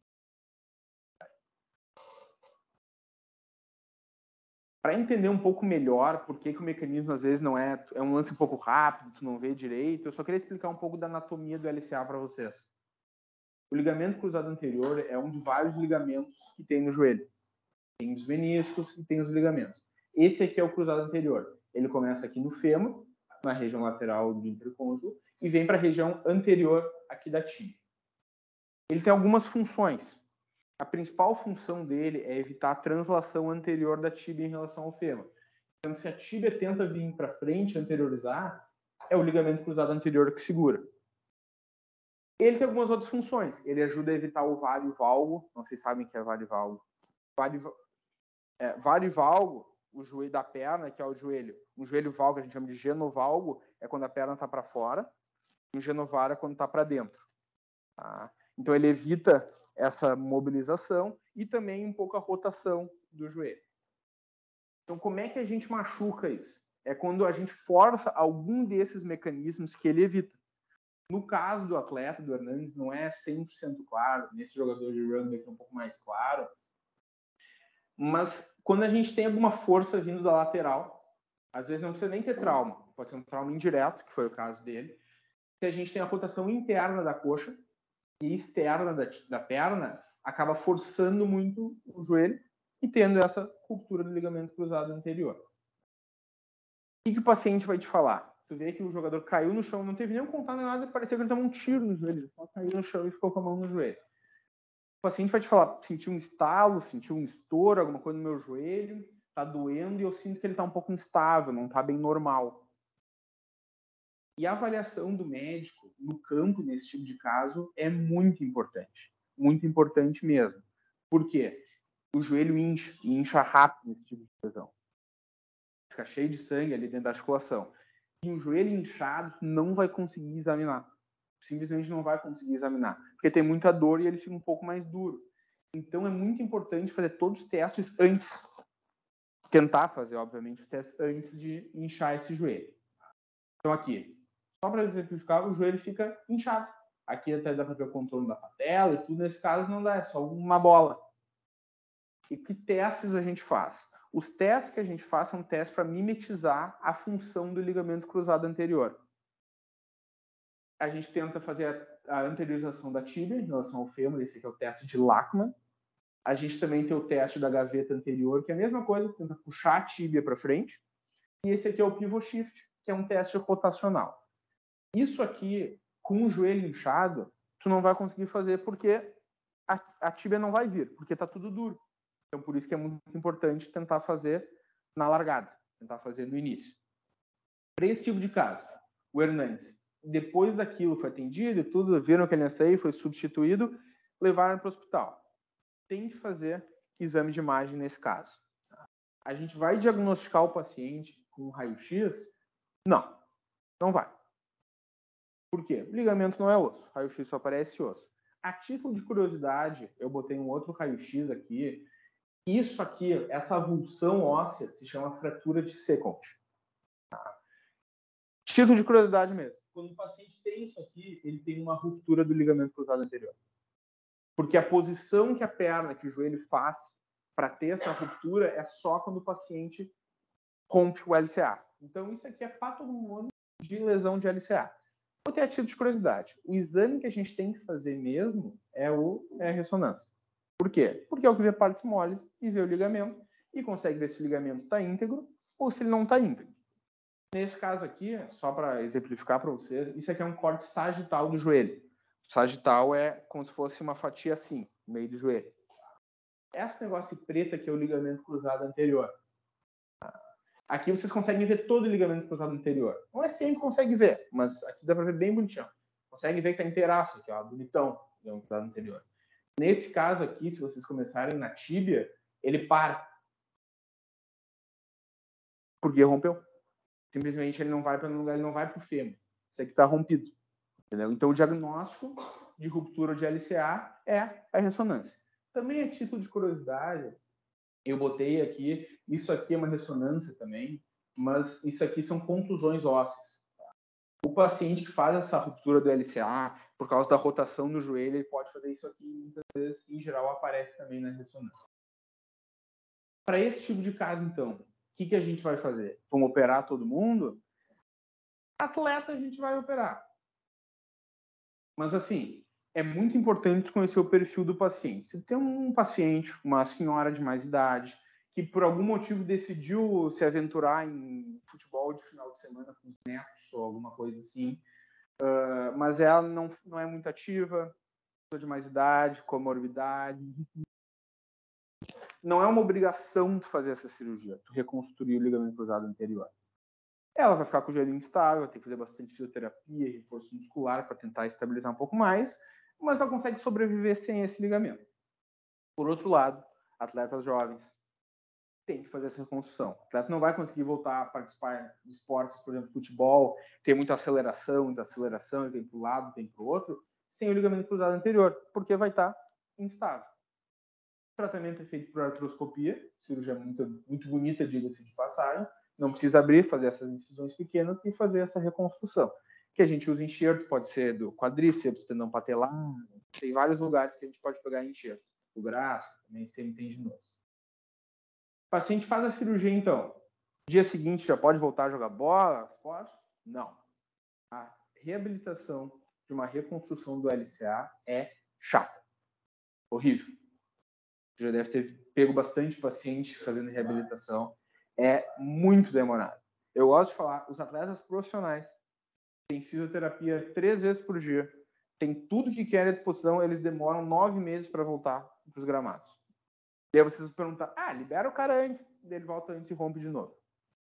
Speaker 1: Para entender um pouco melhor por que o mecanismo às vezes não é um lance um pouco rápido, tu não vê direito, eu só queria explicar um pouco da anatomia do LCA para vocês. O ligamento cruzado anterior é um de vários ligamentos que tem no joelho. Tem os meniscos e tem os ligamentos. Esse aqui é o cruzado anterior. Ele começa aqui no fêmur, na região lateral do intercôndilo, e vem para a região anterior aqui da tíbia. Ele tem algumas funções. A principal função dele é evitar a translação anterior da tíbia em relação ao fêmur. Então, se a tíbia tenta vir para frente, anteriorizar, é o ligamento cruzado anterior que segura. Ele tem algumas outras funções. Ele ajuda a evitar o vário-valgo. Não sei se sabem o que é vário-valgo. Vário-valgo, o joelho da perna, que é o joelho. Um joelho-valgo, que a gente chama de genovalgo, é quando a perna está para fora. E o genovar é quando está para dentro. Tá? Então, ele evita essa mobilização e também um pouco a rotação do joelho. Então, como é que a gente machuca isso? É quando a gente força algum desses mecanismos que ele evita. No caso do atleta, do Hernandes, não é 100% claro. Nesse jogador de rugby é um pouco mais claro. Mas quando a gente tem alguma força vindo da lateral, às vezes não precisa nem ter trauma. Pode ser um trauma indireto, que foi o caso dele. Se a gente tem a rotação interna da coxa e externa da perna, acaba forçando muito o joelho e tendo essa ruptura do ligamento cruzado anterior. O que o paciente vai te falar? Tu vê que o jogador caiu no chão, não teve nem um contato nem nada, parecia que ele tomou um tiro no joelho. Ele só caiu no chão e ficou com a mão no joelho. O paciente vai te falar, sentiu um estalo, sentiu um estouro, alguma coisa no meu joelho, tá doendo e eu sinto que ele tá um pouco instável, não tá bem normal. E a avaliação do médico no campo nesse tipo de caso é muito importante mesmo. Por quê? O joelho incha rápido nesse tipo de lesão. Fica cheio de sangue ali dentro da articulação. E o joelho inchado não vai conseguir examinar. Simplesmente não vai conseguir examinar. Porque tem muita dor e ele fica um pouco mais duro. Então é muito importante fazer todos os testes antes. Tentar fazer, obviamente, os testes antes de inchar esse joelho. Então aqui, só para exemplificar, o joelho fica inchado. Aqui até dá para ver o contorno da patela e tudo. Nesse caso não dá, é só uma bola. E que testes a gente faz? Os testes que a gente faz são testes para mimetizar a função do ligamento cruzado anterior. A gente tenta fazer a anteriorização da tíbia em relação ao fêmur, esse aqui é o teste de Lachman. A gente também tem o teste da gaveta anterior, que é a mesma coisa, tenta puxar a tíbia para frente. E esse aqui é o pivot shift, que é um teste rotacional. Isso aqui, com o joelho inchado, tu não vai conseguir fazer porque a tíbia não vai vir, porque está tudo duro. Então, por isso que é muito importante tentar fazer na largada, tentar fazer no início. Para esse tipo de caso, o Hernandes, depois daquilo foi atendido e tudo, viram que ele ia sair, foi substituído, levaram para o hospital. Tem que fazer exame de imagem nesse caso. A gente vai diagnosticar o paciente com raio-x? Não, não vai. Por quê? O ligamento não é osso, raio-x só parece osso. A título de curiosidade, eu botei um outro raio-x aqui. Isso aqui, essa avulsão óssea, se chama fratura de Second. Título de curiosidade mesmo. Quando o paciente tem isso aqui, ele tem uma ruptura do ligamento cruzado anterior. Porque a posição que a perna, que o joelho faz para ter essa ruptura é só quando o paciente rompe o LCA. Então, isso aqui é patognomônico de lesão de LCA. Vou ter a título de curiosidade. O exame que a gente tem que fazer mesmo é a ressonância. Por quê? Porque é o que vê partes moles e vê o ligamento e consegue ver se o ligamento está íntegro ou se ele não está íntegro. Nesse caso aqui, só para exemplificar para vocês, isso aqui é um corte sagital do joelho. Sagital é como se fosse uma fatia assim, no meio do joelho. Esse negócio preto aqui é o ligamento cruzado anterior. Aqui vocês conseguem ver todo o ligamento cruzado anterior. Não é sempre que consegue ver, mas aqui dá para ver bem bonitinho. Consegue ver que está inteiraço aqui, ó, bonitão, o ligamento cruzado anterior. Nesse caso aqui, se vocês começarem na tíbia, ele para. Porque rompeu. Simplesmente ele não vai para nenhum lugar, ele não vai para o fêmur. Isso aqui está rompido. Entendeu? Então o diagnóstico de ruptura de LCA é a ressonância. Também a título de curiosidade, eu botei aqui, isso aqui é uma ressonância também, mas isso aqui são contusões ósseas. O paciente que faz essa ruptura do LCA, por causa da rotação no joelho, ele pode fazer isso aqui, muitas vezes, em geral, aparece também na ressonância. Para esse tipo de caso, então, o que a gente vai fazer? Vamos operar todo mundo? Atleta a gente vai operar. Mas, assim, é muito importante conhecer o perfil do paciente. Se tem um paciente, uma senhora de mais idade, que por algum motivo decidiu se aventurar em futebol de final de semana com os netos ou alguma coisa assim, mas ela não é muito ativa, de mais idade, comorbidade, não é uma obrigação de fazer essa cirurgia, de reconstruir o ligamento cruzado anterior. ela vai ficar com o joelho instável, vai ter que fazer bastante fisioterapia, reforço muscular para tentar estabilizar um pouco mais, mas ela consegue sobreviver sem esse ligamento. Por outro lado, atletas jovens têm que fazer essa reconstrução. O atleta não vai conseguir voltar a participar de esportes, por exemplo, futebol, ter muita aceleração, desaceleração, ele tem para um lado, tem para o outro, sem o ligamento cruzado anterior, porque vai estar instável. O tratamento é feito por artroscopia, cirurgia muito bonita, diga-se de passagem. Não precisa abrir, fazer essas incisões pequenas e fazer essa reconstrução. Que a gente usa enxerto, pode ser do quadríceps, tendão patelar, tem vários lugares que a gente pode pegar enxerto. O braço, também semitendinoso. O paciente faz a cirurgia, então. Dia seguinte já pode voltar a jogar bola, esporte? Não. A reabilitação de uma reconstrução do LCA é chata. Horrível. Já deve ter pego bastante paciente fazendo reabilitação. É muito demorado. Eu gosto de falar, os atletas profissionais têm fisioterapia 3 vezes por dia, tem tudo que querem à disposição, eles demoram 9 meses para voltar para os gramados. E aí vocês vão perguntar, libera o cara antes, ele volta antes e rompe de novo.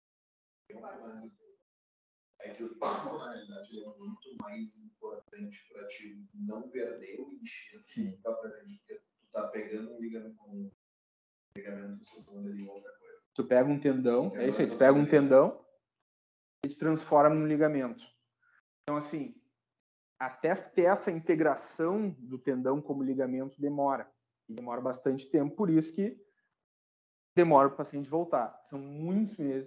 Speaker 2: É que o tempo, na realidade, ele é muito mais importante para te não perder o enxerto, propriamente, porque tu tá pegando um ligamento soltando ali outra coisa.
Speaker 1: Tu pega um tendão, é isso aí, tu pega um tendão e te transforma num ligamento. Então, assim, até ter essa integração do tendão como ligamento demora. E demora bastante tempo, por isso que demora para o paciente voltar. São muitos meses.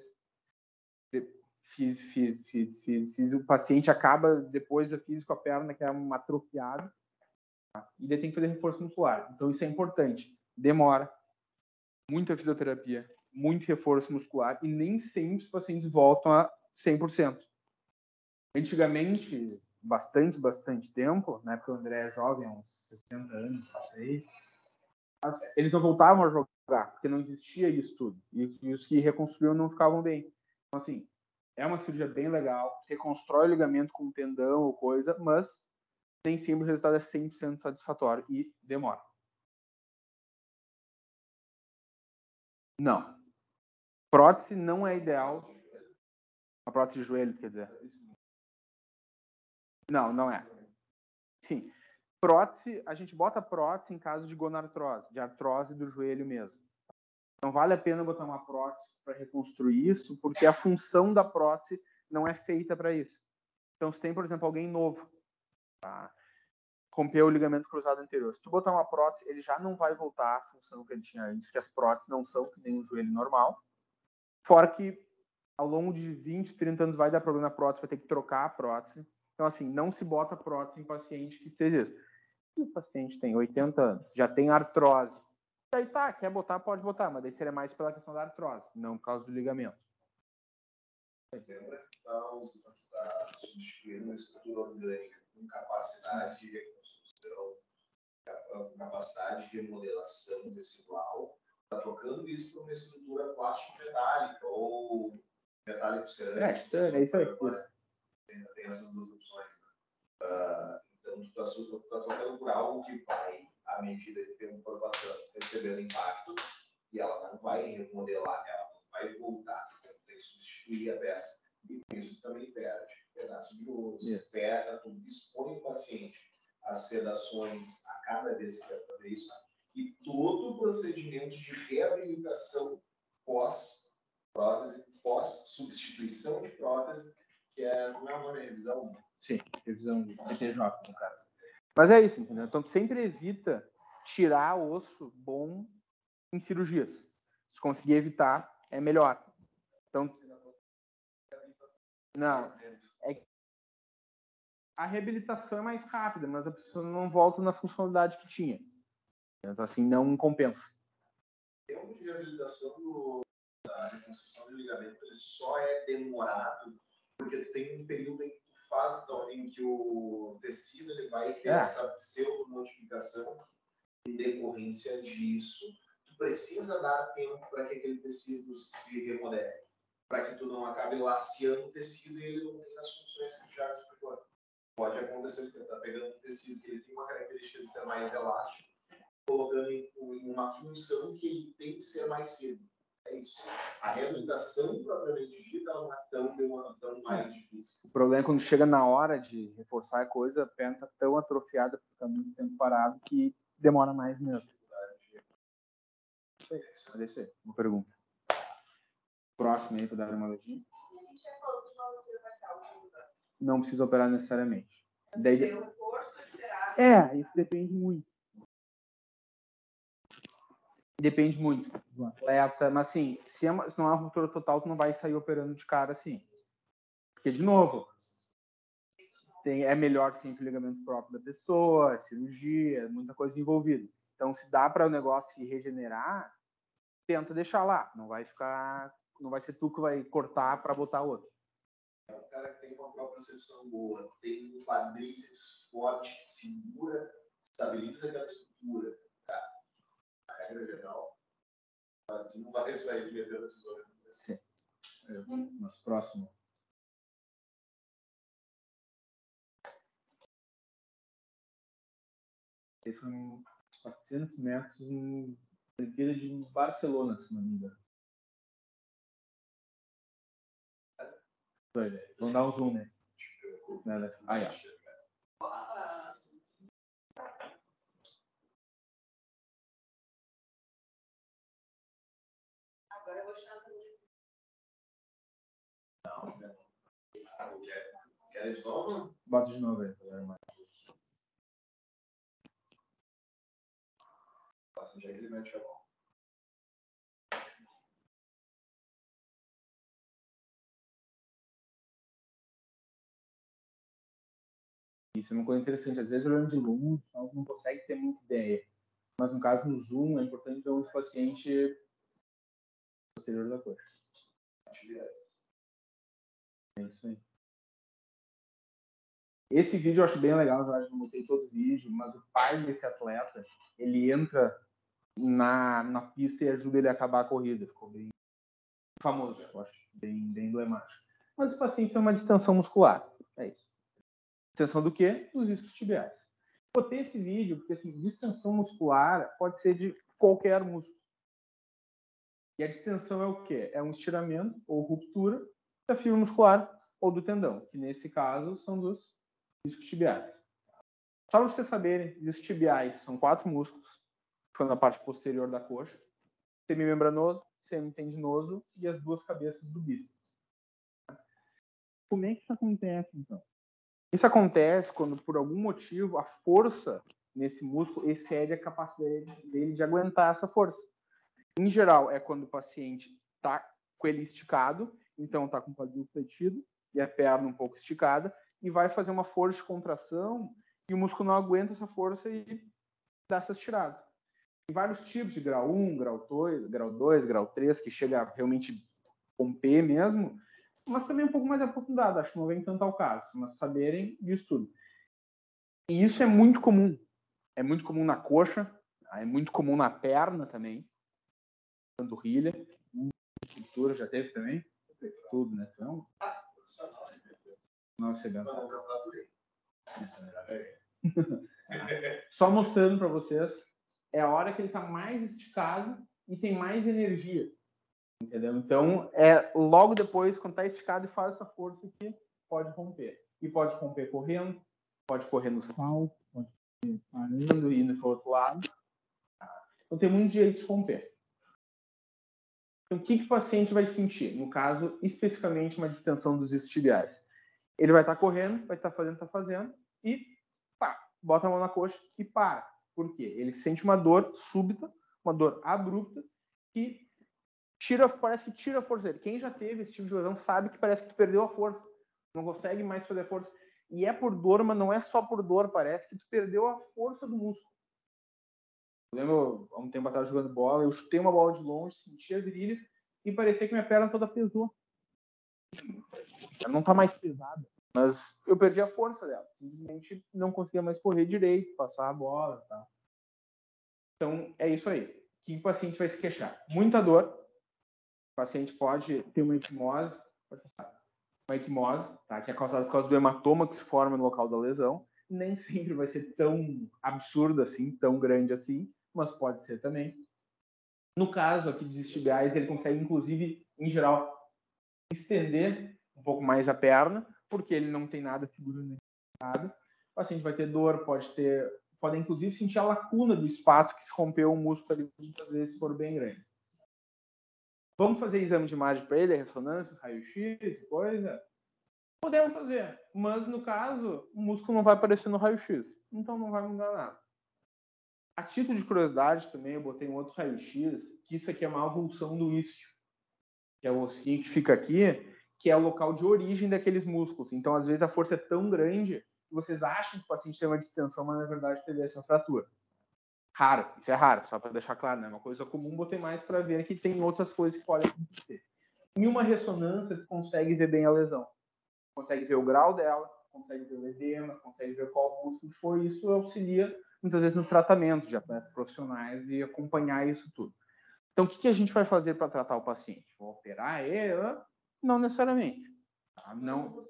Speaker 1: Fiz. O paciente acaba, depois eu fiz com a perna que é uma atrofiada. Tá? E daí tem que fazer reforço muscular. Então isso é importante. Demora. Muita fisioterapia. Muito reforço muscular. E nem sempre os pacientes voltam a 100%. Antigamente, bastante tempo, na época o André é jovem, uns 60 anos, não sei, eles não voltavam a jogar, porque não existia isso tudo. E os que reconstruíam não ficavam bem. Então, assim, é uma cirurgia bem legal, reconstrói o ligamento com tendão ou coisa, mas nem sempre o resultado é 100% satisfatório e demora. Não. Prótese não é ideal. A prótese de joelho, quer dizer. Não é. Sim. Prótese, a gente bota prótese em caso de gonartrose, de artrose do joelho mesmo. Não vale a pena botar uma prótese para reconstruir isso, porque a função da prótese não é feita para isso. Então, se tem, por exemplo, alguém novo, tá? Rompeu o ligamento cruzado anterior. Se tu botar uma prótese, ele já não vai voltar à função que ele tinha antes, porque as próteses não são que nem um joelho normal. Fora que, ao longo de 20, 30 anos, vai dar problema na prótese, vai ter que trocar a prótese. Então, assim, não se bota prótese em paciente que fez isso. Se o paciente tem 80 anos, já tem artrose, daí tá, quer botar, pode botar, mas daí seria mais pela questão da artrose, não por causa do ligamento.
Speaker 2: Lembra que está substituindo uma estrutura orgânica com capacidade de reconstrução, capacidade de remodelação tecidual, está trocando isso para uma estrutura plástico-metálica ou metálico-cerâmica.
Speaker 1: É isso aí.
Speaker 2: Tem essas duas opções. Né? Então, tu está trocando por algo que vai, à medida que a formação recebendo impacto, e ela não vai remodelar, ela não vai voltar. Então, tem que substituir a peça. E com isso também perde pedaço de osso, tu dispõe o paciente às sedações a cada vez que vai fazer isso, e todo o procedimento de reabilitação pós-prótese, pós-substituição de prótese, que é, como é o nome? Revisão?
Speaker 1: Sim, revisão de PTJ, no caso. Mas é isso, entendeu? Então, sempre evita tirar osso bom em cirurgias. Se conseguir evitar, é melhor. Então, não. A reabilitação é mais rápida, mas a pessoa não volta na funcionalidade que tinha. Então, assim, não compensa.
Speaker 2: O tempo de reabilitação da reconstrução de ligamento ele só é demorado porque tu tem um período em que tu faz, em que o tecido ele vai ter essa pseudo-modificação em decorrência disso. Tu precisa dar tempo para que aquele tecido se remodele, para que tu não acabe laceando o tecido e ele não tenha as funções que o Thiago explicou. Pode acontecer que você está pegando um tecido que ele tem uma característica de ser mais elástico, colocando em uma função que ele tem que ser mais firme. É isso. A reabilitação propriamente dita não é tão
Speaker 1: problema é quando chega na hora de reforçar a coisa, a perna tá tão atrofiada por ficar muito tempo parado que demora mais mesmo. Isso aí, uma pergunta. Próximo aí para dar uma olhadinha. Não precisa operar necessariamente. Daí... isso depende muito. Depende muito do atleta, mas assim, se não é uma ruptura total, tu não vai sair operando de cara assim. Porque, de novo, é melhor sempre o ligamento próprio da pessoa, cirurgia, muita coisa envolvida. Então, se dá para o negócio se regenerar, tenta deixar lá. Não vai ser tu que vai cortar para botar outro.
Speaker 2: É um cara que tem uma propriocepção boa, tem um quadríceps forte que segura, estabiliza aquela estrutura. Cara, a regra geral, tu não vai sair de metendo tesoura.
Speaker 1: Sim. Nosso próximo. Ele foi uns 400 metros em Olimpíada de Barcelona, se não me engano. Vamos dar um zoom, né? Aí, ó.
Speaker 3: Agora eu vou chamar.
Speaker 2: Não. Quer de novo?
Speaker 1: Bota de novo aí.
Speaker 2: Já ele mete a mão.
Speaker 1: Isso é uma coisa interessante. Às vezes, olhando de longe, não consegue ter muita ideia. Mas, no caso, no zoom, é importante ver o paciente posterior da coxa. É isso aí. Esse vídeo eu acho bem legal, eu não mostrei todo o vídeo, mas o pai desse atleta, ele entra na pista e ajuda ele a acabar a corrida. Ficou bem famoso, eu acho, bem emblemático. Mas os pacientes é uma distensão muscular. É isso. Distensão do quê? Dos isquiotibiais. Botei esse vídeo porque, assim, distensão muscular pode ser de qualquer músculo. E a distensão é o quê? É um estiramento ou ruptura da fibra muscular ou do tendão, que nesse caso são dos isquiotibiais. Só para vocês saberem, os tibiais são 4 músculos, ficando na parte posterior da coxa, semimembranoso, semitendinoso e as 2 cabeças do bíceps. Como é que isso acontece, então? Isso acontece quando, por algum motivo, a força nesse músculo excede a capacidade dele de aguentar essa força. Em geral, é quando o paciente está com ele esticado, então está com o quadril fletido e a perna um pouco esticada, e vai fazer uma força de contração e o músculo não aguenta essa força e dá essa estirada. Tem vários tipos de grau 1, grau 2, grau 3, que chega a realmente romper mesmo, mas também um pouco mais aprofundado, acho que não vem tanto ao caso, mas saberem disso tudo. E isso é muito comum. É muito comum na coxa, é muito comum na perna também, panturrilha, estrutura já teve também, tudo, né? Então, não, só mostrando para vocês, é a hora que ele está mais esticado e tem mais energia, entendeu? Então, é logo depois, quando está esticado e faz essa força que pode romper. E pode romper correndo, pode correr no salto, pode correr parando e indo para o outro lado. Então, tem muito jeito de romper. Então, o que o paciente vai sentir? No caso, especificamente, uma distensão dos isquiotibiais. Ele vai estar correndo, vai estar fazendo, e pá, bota a mão na coxa e para. Por quê? Ele sente uma dor súbita, uma dor abrupta, que parece que tira a força dele. Quem já teve esse tipo de lesão sabe que parece que tu perdeu a força. Não consegue mais fazer força. E é por dor, mas não é só por dor, parece que tu perdeu a força do músculo. Eu lembro, há um tempo atrás, jogando bola, eu chutei uma bola de longe, senti a virilha e parecia que minha perna toda pesou. Ela não tá mais pesada, mas eu perdi a força dela. Simplesmente não conseguia mais correr direito, passar a bola, tá? Então, é isso aí. O que o paciente vai se queixar? Muita dor. O paciente pode ter uma equimose, tá? Que é causada por causa do hematoma que se forma no local da lesão. Nem sempre vai ser tão absurdo assim, tão grande assim, mas pode ser também. No caso aqui dos isquiotibiais, ele consegue, inclusive, em geral, estender um pouco mais a perna, porque ele não tem nada seguro nem nada. O paciente vai ter dor, pode inclusive sentir a lacuna do espaço que se rompeu o músculo ali, muitas vezes, se for bem grande. Vamos fazer exame de imagem para ele, ressonância, raio-x, coisa? Podemos fazer, mas no caso, o músculo não vai aparecer no raio-x, então não vai mudar nada. A título de curiosidade também, eu botei um outro raio-x, que isso aqui é uma avulsão do isquio, que é o ossinho que fica aqui, que é o local de origem daqueles músculos. Então, às vezes, a força é tão grande que vocês acham que o paciente tem uma distensão, mas na verdade teve essa fratura. Raro, isso é raro, só para deixar claro, né? Uma coisa comum, botei mais para ver que tem outras coisas que podem acontecer. Em uma ressonância, tu consegue ver bem a lesão. Consegue ver o grau dela, consegue ver o edema, consegue ver qual músculo foi. Isso auxilia, muitas vezes, no tratamento de atletas profissionais e acompanhar isso tudo. Então, o que a gente vai fazer para tratar o paciente? Vou operar ele? Não necessariamente. Não.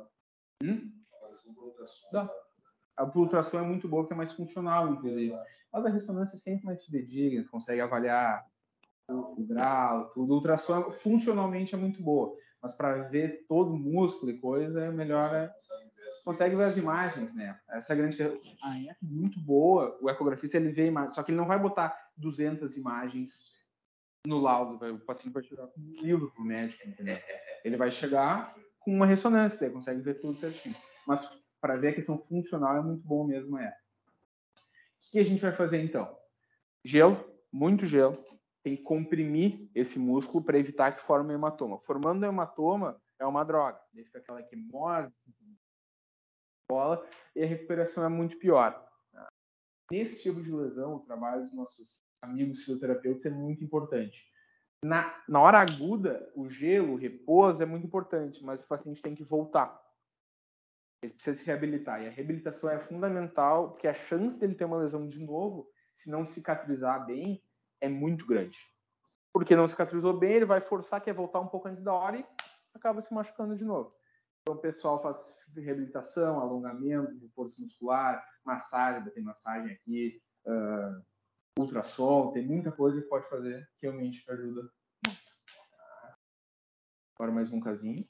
Speaker 1: Não. A ultrassom é muito boa, porque é mais funcional, inclusive. Mas a ressonância é sempre mais fidedigna, consegue avaliar o grau, tudo. A ultrassom funcionalmente é muito boa, mas para ver todo o músculo e coisa, é melhor. Consegue ver as imagens, né? Essa é a grande. É muito boa. O ecografista ele vê imagens, só que ele não vai botar 200 imagens no laudo. O paciente vai chegar com um livro para o médico, entendeu? Ele vai chegar com uma ressonância, ele consegue ver tudo certinho. Mas para ver a questão funcional é muito bom mesmo. O que a gente vai fazer então? Gelo, muito gelo. Tem que comprimir esse músculo para evitar que forme um hematoma. Formando um hematoma é uma droga. Ele fica aquela quimose, bola, e a recuperação é muito pior. Nesse tipo de lesão, o trabalho dos nossos amigos fisioterapeutas é muito importante. Na hora aguda, o gelo, o repouso é muito importante, mas o paciente tem que voltar. Ele precisa se reabilitar. E a reabilitação é fundamental, porque a chance dele ter uma lesão de novo, se não cicatrizar bem, é muito grande. Porque não cicatrizou bem, ele vai forçar, quer voltar um pouco antes da hora e acaba se machucando de novo. Então o pessoal faz reabilitação, alongamento, reforço muscular, massagem, tem massagem aqui, ultrassom, tem muita coisa que pode fazer que realmente te ajuda muito. Agora mais um casinho.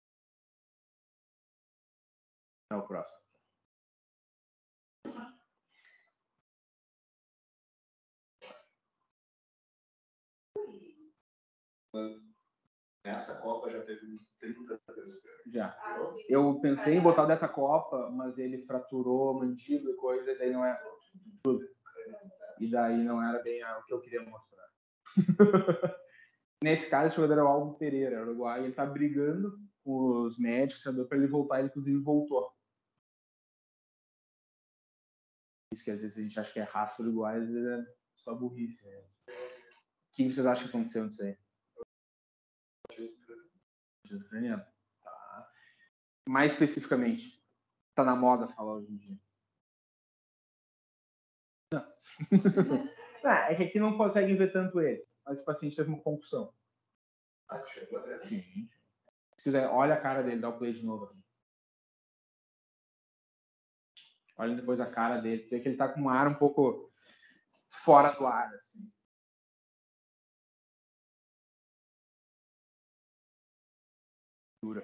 Speaker 1: É o próximo.
Speaker 2: Nessa Copa já teve 30 vezes.
Speaker 1: Já. Eu pensei em botar dessa Copa, mas ele fraturou mandíbula e coisa, e daí não é tudo. E daí não era bem o que eu queria mostrar. Nesse caso, o jogador é o Alvo Pereira, Uruguai, ele tá brigando com os médicos para ele voltar, ele inclusive voltou. Isso que às vezes a gente acha que é raça uruguaia, às vezes é só burrice. Né? O que vocês acham que aconteceu nisso aí? Ucraniano. Tá. Mais especificamente, tá na moda falar hoje em dia. Não. É que aqui não consegue ver tanto ele, mas o paciente teve uma concussão.
Speaker 2: Chegou até.
Speaker 1: Sim. Se quiser, olha a cara dele, dá o play de novo aqui. Olha depois a cara dele, você vê que ele tá com um ar um pouco fora do ar, assim. Dura.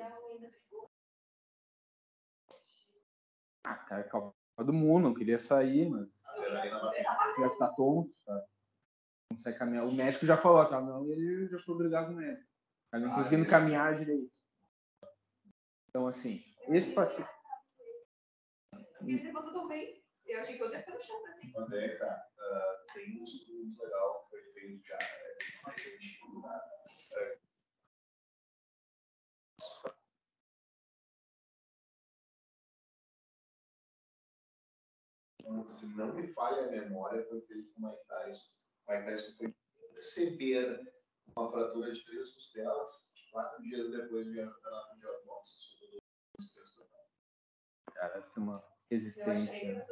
Speaker 1: Cara, é Copa do Mundo, não queria sair, mas já que tá tonto, tá? Não sai caminhar. O médico já falou, tá? Não, ele já foi obrigado no médico. Tá não conseguindo caminhar direito. Então, assim, esse paciente.
Speaker 3: Eu achei que eu ia ficar no chão, assim.
Speaker 2: Mas cara, tem um estudo muito legal que foi feito já mais antigo, né? Se não me falha a memória, foi feito com o Mike Tyson. O Mike Tyson foi receber uma fratura de 3 costelas 4 dias depois de campeonato mundial de boxe.
Speaker 1: Cara, essa é uma resistência.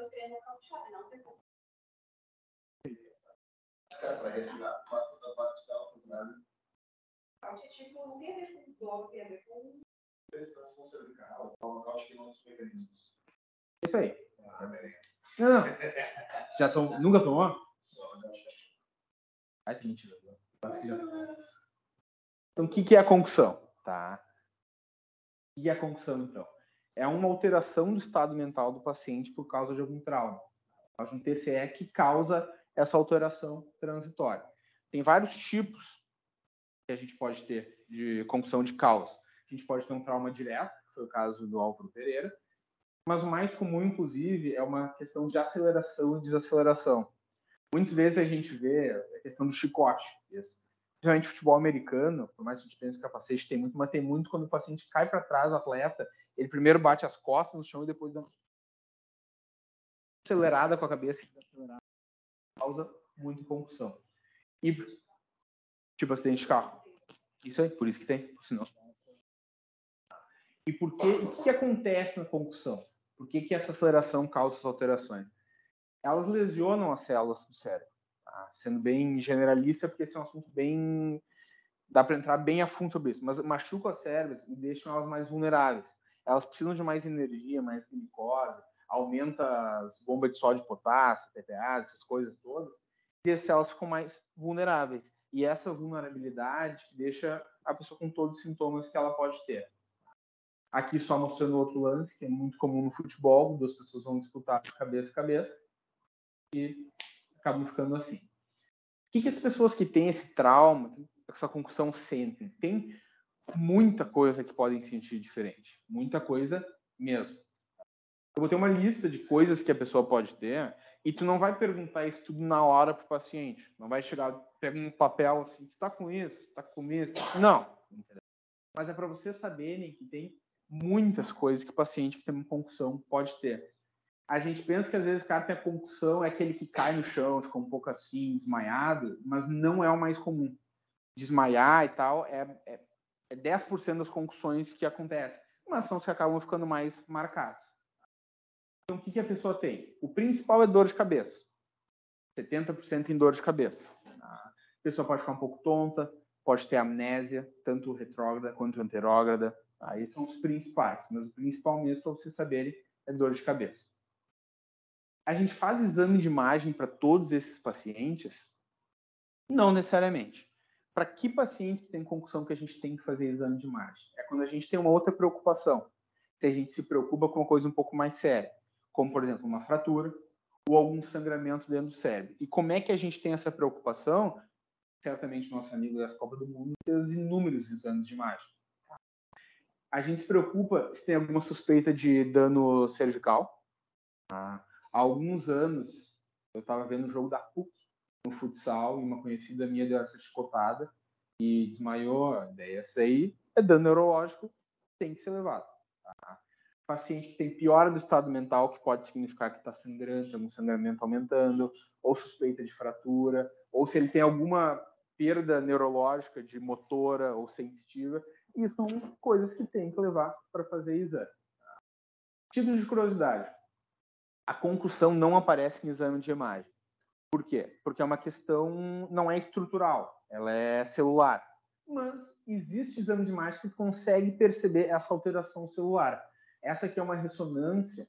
Speaker 2: Cara, para respirar, da parte costela, nada.
Speaker 3: Tipo, não tem a ver com dor, tem a ver com
Speaker 2: Expansão cervical, nocaute que não os mecanismos.
Speaker 1: Isso aí. Não. Já nunca tomou?
Speaker 2: Só nocaute.
Speaker 1: Ai, que mentira. Então, o que é a concussão? Tá? E a concussão, então? É uma alteração do estado mental do paciente por causa de algum trauma. Um TCE que causa essa alteração transitória. Tem vários tipos que a gente pode ter de concussão de causa. A gente pode ter um trauma direto, que foi o caso do Álvaro Pereira, mas o mais comum, inclusive, é uma questão de aceleração e desaceleração. Muitas vezes a gente vê a questão do chicote. Principalmente futebol americano, por mais que a gente pense que o capacete tem muito, mas tem muito quando o paciente cai para trás, o atleta, ele primeiro bate as costas no chão e depois dá uma acelerada com a cabeça, causa muito concussão. E, tipo, acidente de carro. Isso aí, por isso que tem, senão. E por quê? O que acontece na concussão? Por que essa aceleração causa essas alterações? Elas lesionam as células do cérebro. Tá? Sendo bem generalista, porque esse é um assunto bem... Dá para entrar bem a fundo sobre isso. Mas machucam as cérebros e deixam elas mais vulneráveis. Elas precisam de mais energia, mais glicose, aumenta as bombas de sódio e potássio, PPA, essas coisas todas, e as células ficam mais vulneráveis. E essa vulnerabilidade deixa a pessoa com todos os sintomas que ela pode ter. Aqui só mostrando outro lance, que é muito comum no futebol, duas pessoas vão disputar cabeça a cabeça e acabam ficando assim. O que as pessoas que têm esse trauma, essa concussão sentem? Tem muita coisa que podem sentir diferente. Muita coisa mesmo. Eu vou ter uma lista de coisas que a pessoa pode ter e tu não vai perguntar isso tudo na hora pro paciente. Não vai chegar, pega um papel assim, tu tá com isso, tá com isso. Não. Mas é para vocês saberem que tem muitas coisas que o paciente que tem uma concussão pode ter. A gente pensa que às vezes o cara tem a concussão, é aquele que cai no chão, fica um pouco assim, desmaiado, mas não é o mais comum. Desmaiar e tal é 10% das concussões que acontecem, mas são os que acabam ficando mais marcados. Então, o que a pessoa tem? O principal é dor de cabeça. 70% em dor de cabeça. A pessoa pode ficar um pouco tonta, pode ter amnésia, tanto retrógrada quanto anterógrada. Aí são os principais, mas o principal mesmo, para vocês saberem, é dor de cabeça. A gente faz exame de imagem para todos esses pacientes? Não necessariamente. Para que pacientes que têm concussão que a gente tem que fazer exame de imagem? É quando a gente tem uma outra preocupação. Se a gente se preocupa com uma coisa um pouco mais séria, como, por exemplo, uma fratura ou algum sangramento dentro do cérebro. E como é que a gente tem essa preocupação? Certamente nosso amigo da Copa do Mundo tem os inúmeros exames de imagem. A gente se preocupa se tem alguma suspeita de dano cervical. Há alguns anos, eu estava vendo o jogo da PUC no futsal e uma conhecida minha deu essa chicotada e desmaiou. Daí essa aí é dano neurológico, tem que ser levado. Tá? Paciente que tem piora do estado mental, que pode significar que está sangrando, um sangramento aumentando, ou suspeita de fratura, ou se ele tem alguma perda neurológica de motora ou sensitiva, e são coisas que tem que levar para fazer exame. Título de curiosidade. A concussão não aparece em exame de imagem. Por quê? Porque é uma questão, não é estrutural, ela é celular. Mas existe exame de imagem que consegue perceber essa alteração celular. Essa aqui é uma ressonância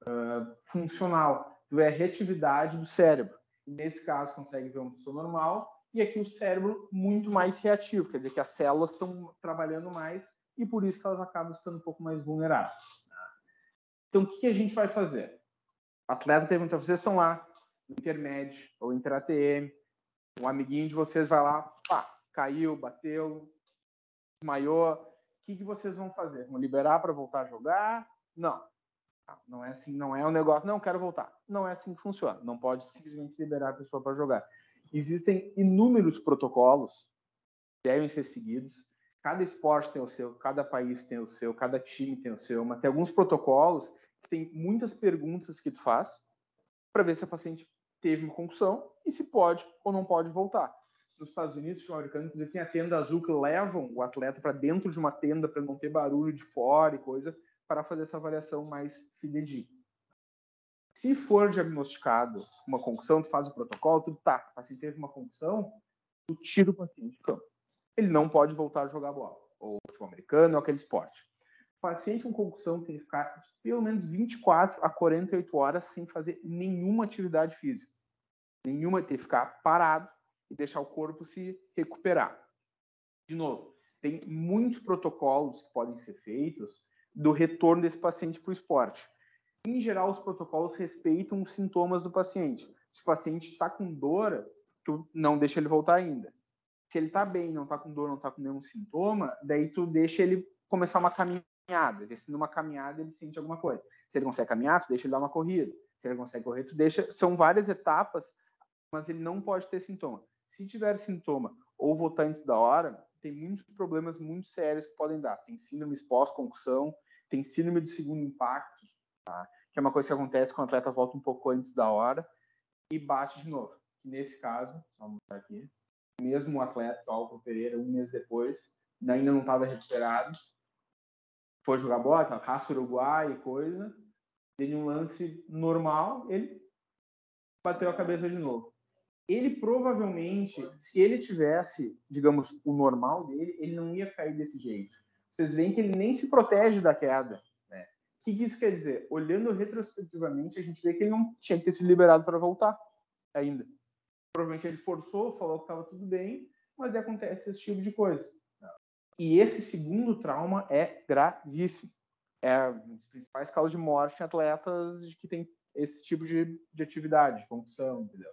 Speaker 1: funcional, é a reatividade do cérebro. E nesse caso, consegue ver uma pessoa normal, e aqui o cérebro muito mais reativo, quer dizer que as células estão trabalhando mais, e por isso que elas acabam estando um pouco mais vulneráveis. Então, o que a gente vai fazer? O atleta pergunta, vocês estão lá, no intermédio, ou inter-ATM, um amiguinho de vocês vai lá, pá, caiu, bateu, desmaiou, o que vocês vão fazer? Vão liberar para voltar a jogar? Não. Não é assim, não é um negócio, não, quero voltar. Não é assim que funciona. Não pode simplesmente liberar a pessoa para jogar. Existem inúmeros protocolos que devem ser seguidos. Cada esporte tem o seu, cada país tem o seu, cada time tem o seu, mas tem alguns protocolos que tem muitas perguntas que tu faz para ver se a paciente teve uma concussão e se pode ou não pode voltar. Nos Estados Unidos, os americanos, inclusive, tem a tenda azul que levam o atleta para dentro de uma tenda para não ter barulho de fora e coisa, para fazer essa avaliação mais fidedigna. Se for diagnosticado uma concussão, tu faz o protocolo, tudo tá. O paciente teve uma concussão, tu tira o paciente de campo. Ele não pode voltar a jogar bola, ou futebol americano, ou aquele esporte. O paciente com concussão tem que ficar pelo menos 24 a 48 horas sem fazer nenhuma atividade física. Nenhuma, tem que ficar parado e deixar o corpo se recuperar. De novo, tem muitos protocolos que podem ser feitos do retorno desse paciente para o esporte. Em geral, os protocolos respeitam os sintomas do paciente. Se o paciente está com dor, tu não deixa ele voltar ainda. Se ele está bem, não está com dor, não está com nenhum sintoma, daí tu deixa ele começar uma caminhada. Vê se numa caminhada ele sente alguma coisa. Se ele consegue caminhar, tu deixa ele dar uma corrida. Se ele consegue correr, tu deixa... São várias etapas, mas ele não pode ter sintoma. Se tiver sintoma ou voltar antes da hora, tem muitos problemas muito sérios que podem dar. Tem síndrome pós-concussão, tem síndrome do segundo impacto, tá? Que é uma coisa que acontece quando o atleta volta um pouco antes da hora e bate de novo. Nesse caso, vamos mostrar aqui, mesmo o atleta, o Álvaro Pereira, um mês depois, ainda não estava recuperado, foi jogar bola, aquela raça Uruguai e coisa, em um lance normal, ele bateu a cabeça de novo. Ele provavelmente, se ele tivesse, digamos, o normal dele, ele não ia cair desse jeito. Vocês veem que ele nem se protege da queda, né? O que isso quer dizer? Olhando retrospectivamente, a gente vê que ele não tinha que ter sido liberado para voltar ainda. Provavelmente ele forçou, falou que estava tudo bem, mas acontece esse tipo de coisa. E esse segundo trauma é gravíssimo. É uma das principais causas de morte em atletas que têm esse tipo de atividade, de concussão, entendeu?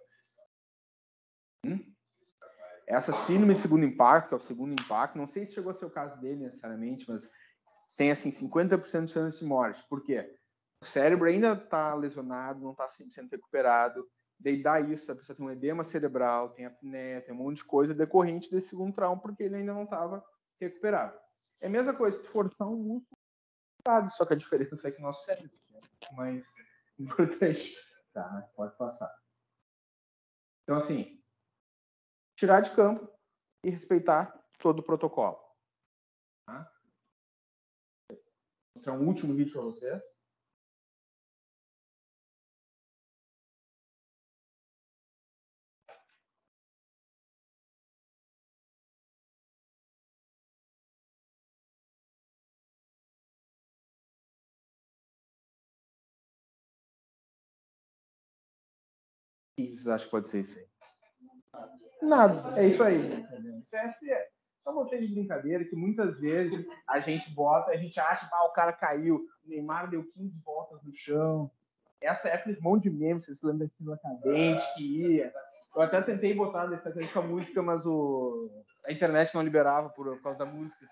Speaker 1: Essa síndrome de segundo impacto, que é o segundo impacto, não sei se chegou a ser o caso dele necessariamente, mas tem assim 50% de chance de morte. Por quê? O cérebro ainda está lesionado, não está 100% recuperado, daí dá isso, a pessoa tem um edema cerebral, tem apneia, tem um monte de coisa decorrente desse segundo trauma, porque ele ainda não estava recuperado. É a mesma coisa, se tu forçar um músculo, só que a diferença é que o nosso cérebro é mais importante. Tá, pode passar. Então, assim, tirar de campo e respeitar todo o protocolo. Tá? Vou mostrar um último vídeo para vocês. O que vocês acham que pode ser isso aí? Nada, é isso aí. Isso é só botei de brincadeira que muitas vezes a gente bota, a gente acha que o cara caiu, o Neymar deu 15 voltas no chão. Essa é aquele monte de memes, vocês se lembram daquilo cadente que ia. Eu até tentei botar dessa com a música, mas a internet não liberava por causa da música.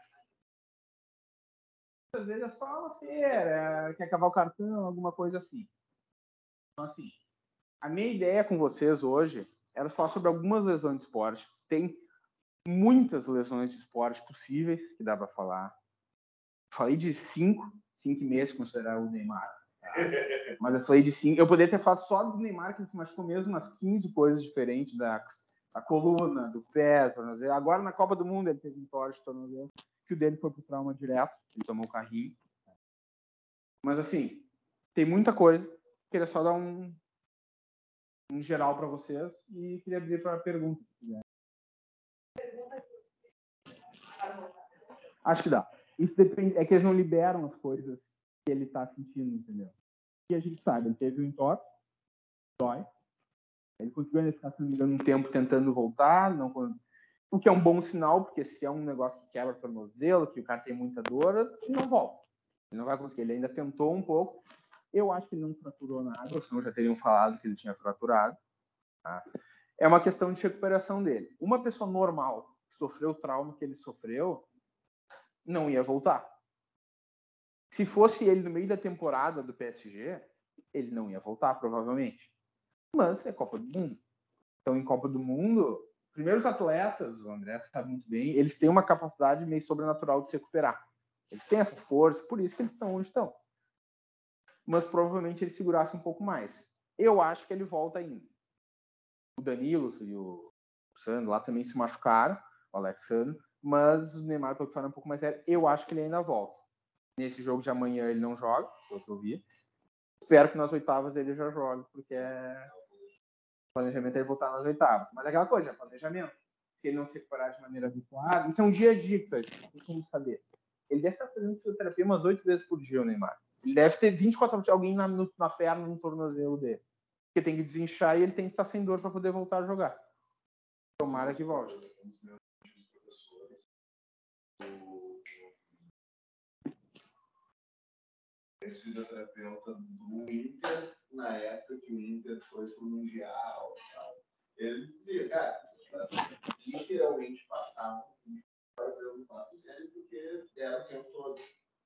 Speaker 1: Às vezes é só você quer cavar o cartão, alguma coisa assim. Então, assim, a minha ideia com vocês hoje era falar sobre algumas lesões de esporte. Tem muitas lesões de esporte possíveis que dá para falar. Falei de 5 meses, considerar o Neymar. Mas eu falei de 5. Eu poderia ter falado só do Neymar, que ele se machucou mesmo umas 15 coisas diferentes da coluna, do pé, do tornozelo. Agora na Copa do Mundo ele teve um torte de tornozelo, que o dele foi pro trauma direto, ele tomou o carrinho. Mas assim, tem muita coisa. Queria só dar um geral para vocês e queria abrir para pergunta. Acho que dá. Isso depende, é que eles não liberam as coisas que ele está sentindo, entendeu? E a gente sabe, ele teve um entorse, dói. Ele conseguiu ainda ficar, se não me engano, um tempo tentando voltar, não, o que é um bom sinal, porque se é um negócio que quebra o tornozelo, que o cara tem muita dor, ele não volta. Ele não vai conseguir. Ele ainda tentou um pouco. Eu acho que ele não fraturou nada, ou senão já teriam falado que ele tinha fraturado. Tá? É uma questão de recuperação dele. Uma pessoa normal que sofreu o trauma que ele sofreu, não ia voltar. Se fosse ele no meio da temporada do PSG, ele não ia voltar, provavelmente. Mas é Copa do Mundo. Então, em Copa do Mundo, primeiro os atletas, o André sabe muito bem, eles têm uma capacidade meio sobrenatural de se recuperar. Eles têm essa força, por isso que eles estão onde estão. Mas provavelmente ele segurasse um pouco mais. Eu acho que ele volta ainda. O Danilo e o Sandro lá também se machucaram, o Alexandre, mas o Neymar, pelo que fala, um pouco mais sério, eu acho que ele ainda volta. Nesse jogo de amanhã ele não joga, pelo que eu vi. Espero que nas oitavas ele já jogue, porque o planejamento é ele voltar nas oitavas. Mas é aquela coisa, é planejamento. Se ele não se recuperar de maneira habituada, isso é um dia a dia, cara. Tem que saber. Ele deve estar fazendo fisioterapia umas 8 vezes por dia, o Neymar. Ele deve ter 24 horas de alguém na perna, no tornozelo dele. Porque tem que desinchar e ele tem que estar sem dor para poder voltar a jogar. Tomara que volte.
Speaker 2: esse fisioterapeuta do Inter, na época que o Inter foi pro Mundial e tal. Ele dizia, cara, literalmente passava fazer o fato dele porque era o tempo todo.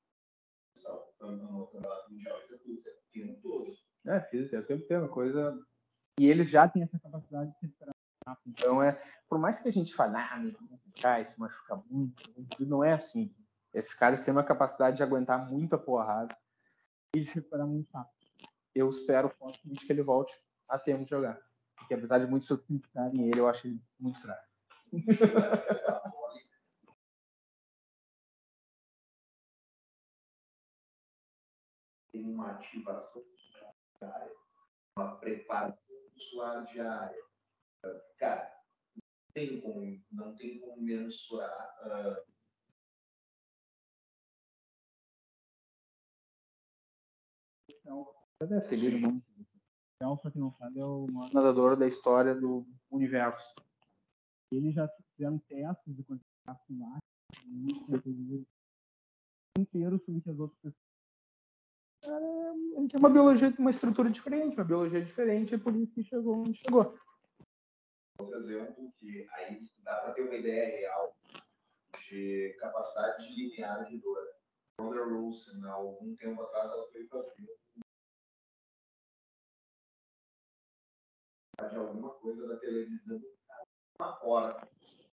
Speaker 2: No Campeonato Mundial de Clubes, é o tempo todo.
Speaker 1: Física, é o tempo todo, coisa. E eles já têm essa capacidade de se recuperar rápido. Então, por mais que a gente fale, se machuca muito, não é assim. Esses caras têm uma capacidade de aguentar muita porrada e se recuperar muito rápido. Eu espero fortemente que ele volte a tempo de jogar. Porque apesar de muitos outros criticarem ele, eu acho ele muito fraco.
Speaker 2: Tem uma ativação diária, uma preparação muscular diária. Cara, não tem como mensurar.
Speaker 1: Feliz muito. Só que não sabe, é o maior nadador da história do universo. Eles já fizeram testes de quantidade inteiro sobre que as outras pessoas. Ele tem uma biologia, uma estrutura diferente, uma biologia diferente, é por isso que chegou onde chegou.
Speaker 2: Outro exemplo que aí dá para ter uma ideia real de capacidade linear de dor. Ronda Rousey, há algum tempo atrás, ela foi fazer de alguma coisa da televisão uma hora.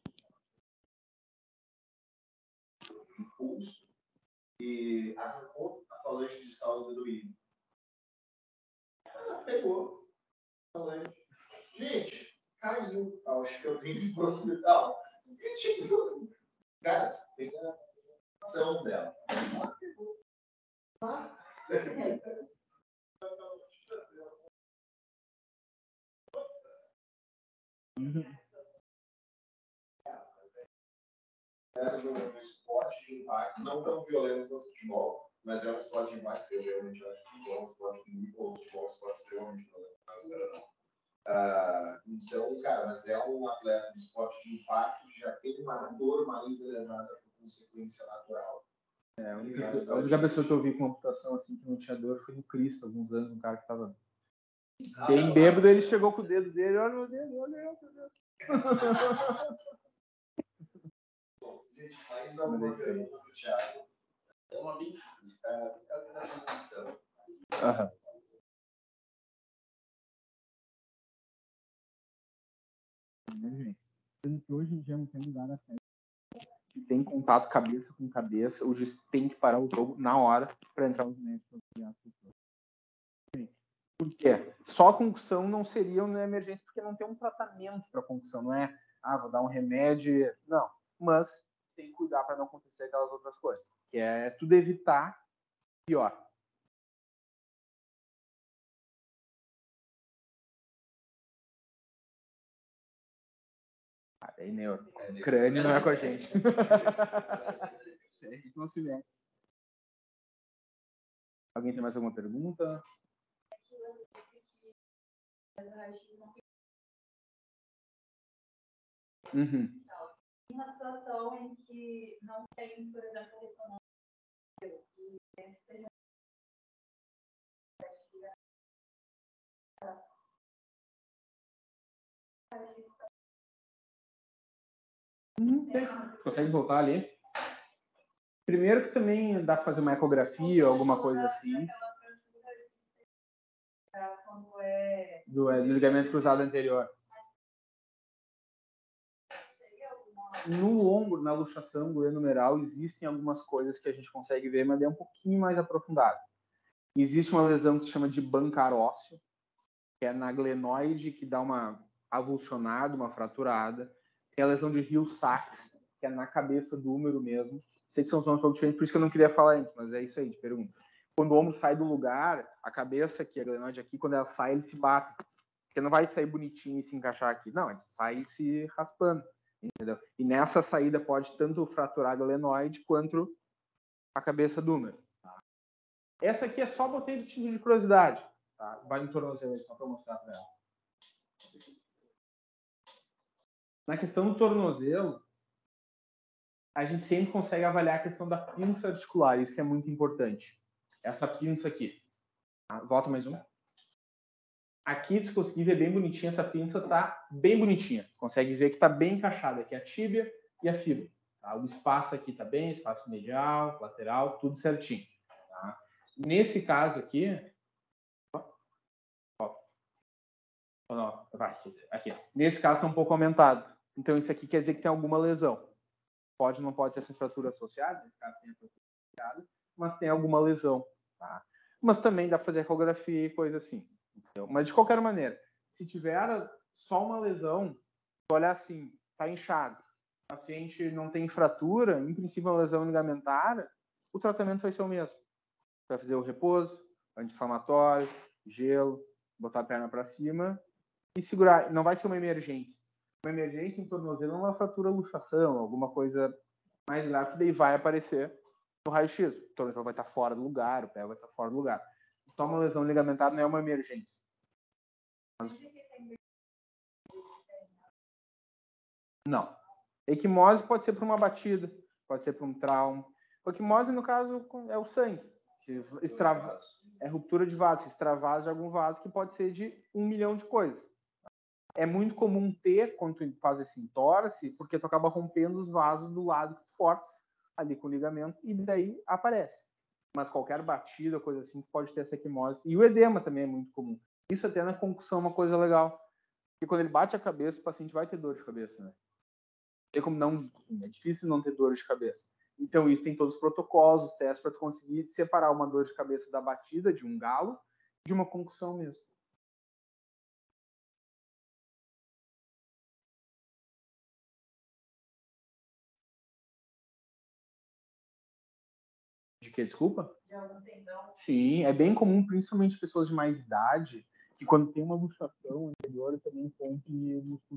Speaker 2: Impulso e arrancou a falange distal do doído. Ela pegou a falange. Gente, caiu. Acho que eu tenho que ir para o hospital. E tipo, cara, tem a ação dela. Ela pegou. É um esporte de impacto, não tão violento quanto o futebol, mas é um esporte de impacto. Eu realmente acho que o futebol é um esporte muito bom, o futebol é um esporte extremamente violento, mas não. Então, cara, mas é um atleta de esporte de impacto que já tem uma dor mais elevada por consequência natural.
Speaker 1: A única pessoa que eu vi com amputação assim que não tinha dor foi no Cristo, alguns anos, um cara que tava bem bêbado, ele chegou com o dedo dele, olha meu dedo, olha eu, meu Deus.
Speaker 2: Gente, mais alguma pergunta pro Thiago? É uma bem simples, cara.
Speaker 1: Hoje em dia não tem lugar a festa. Tem contato cabeça com cabeça, o juiz tem que parar o jogo na hora para entrar os médicos. Por quê? Só a concussão não seria uma emergência porque não tem um tratamento para concussão, não é, vou dar um remédio, não. Mas tem que cuidar para não acontecer aquelas outras coisas, que é tudo evitar pior. Aí, neuro. Crânio não é com a gente. Se a gente não se mete. Alguém tem mais alguma pergunta? Uhum.
Speaker 3: Uma situação em que não tem, por exemplo,
Speaker 1: Consegue voltar ali? Primeiro que também dá para fazer uma ecografia ou alguma coisa assim. Do ligamento cruzado anterior. No ombro, na luxação glenomeral, existem algumas coisas que a gente consegue ver, mas é um pouquinho mais aprofundado. Existe uma lesão que se chama de bancar ósseo, que é na glenoide, que dá uma avulsionada, uma fraturada. Tem a lesão de Hill-Sachs, que é na cabeça do húmero mesmo. Sei que são nomes um pouco diferentes, por isso que eu não queria falar antes, mas é isso aí, de pergunta. Quando o ombro sai do lugar, a cabeça aqui, a glenoide aqui, quando ela sai, ele se bate. Porque não vai sair bonitinho e se encaixar aqui. Não, ele sai se raspando. Entendeu? E nessa saída pode tanto fraturar a glenoide quanto a cabeça do húmero. Essa aqui é só botei de título de curiosidade. Tá? Vai no tornozelo aí, só para mostrar para ela. Na questão do tornozelo, a gente sempre consegue avaliar a questão da pinça articular. Isso que é muito importante. Essa pinça aqui. Tá? Volta mais um. Aqui, se conseguir ver bem bonitinha, essa pinça tá bem bonitinha. Consegue ver que tá bem encaixada aqui a tíbia e a fíbula. Tá? O espaço aqui tá bem, espaço medial, lateral, tudo certinho. Tá? Nesse caso aqui, aqui. Nesse caso está um pouco aumentado. Então isso aqui quer dizer que tem alguma lesão. Pode ou não pode ter essa fratura associada, nesse caso tem a fratura associada, mas tem alguma lesão. Tá? Mas também dá para fazer ecografia e coisa assim. Entendeu? Mas de qualquer maneira, se tiver só uma lesão, olhar assim, está inchado, o paciente não tem fratura, em princípio uma lesão ligamentar, o tratamento vai ser o mesmo. Vai fazer o repouso, anti-inflamatório, gelo, botar a perna para cima e segurar. Não vai ser uma emergência. Uma emergência em tornozelo é uma fratura luxação, alguma coisa mais grave, que daí vai aparecer no raio-x. O tornozelo vai estar fora do lugar, o pé vai estar fora do lugar. Só uma lesão ligamentar não é uma emergência. Não. Equimose pode ser por uma batida, pode ser por um trauma. Equimose, no caso, é o sangue. É ruptura de vaso, extravasa de algum vaso, que pode ser de 1 milhão de coisas. É muito comum ter, quando tu faz esse entorse, porque tu acaba rompendo os vasos do lado que tu força, ali com o ligamento, e daí aparece. Mas qualquer batida, coisa assim, pode ter essa equimose. E o edema também é muito comum. Isso até na concussão é uma coisa legal. Porque quando ele bate a cabeça, o paciente vai ter dor de cabeça, né? Tem como não, é difícil não ter dor de cabeça. Então isso tem todos os protocolos, os testes para tu conseguir separar uma dor de cabeça da batida de um galo de uma concussão mesmo. De que, desculpa? Sim, é bem comum, principalmente pessoas de mais idade, que quando tem uma luxação anterior também rompe músculo.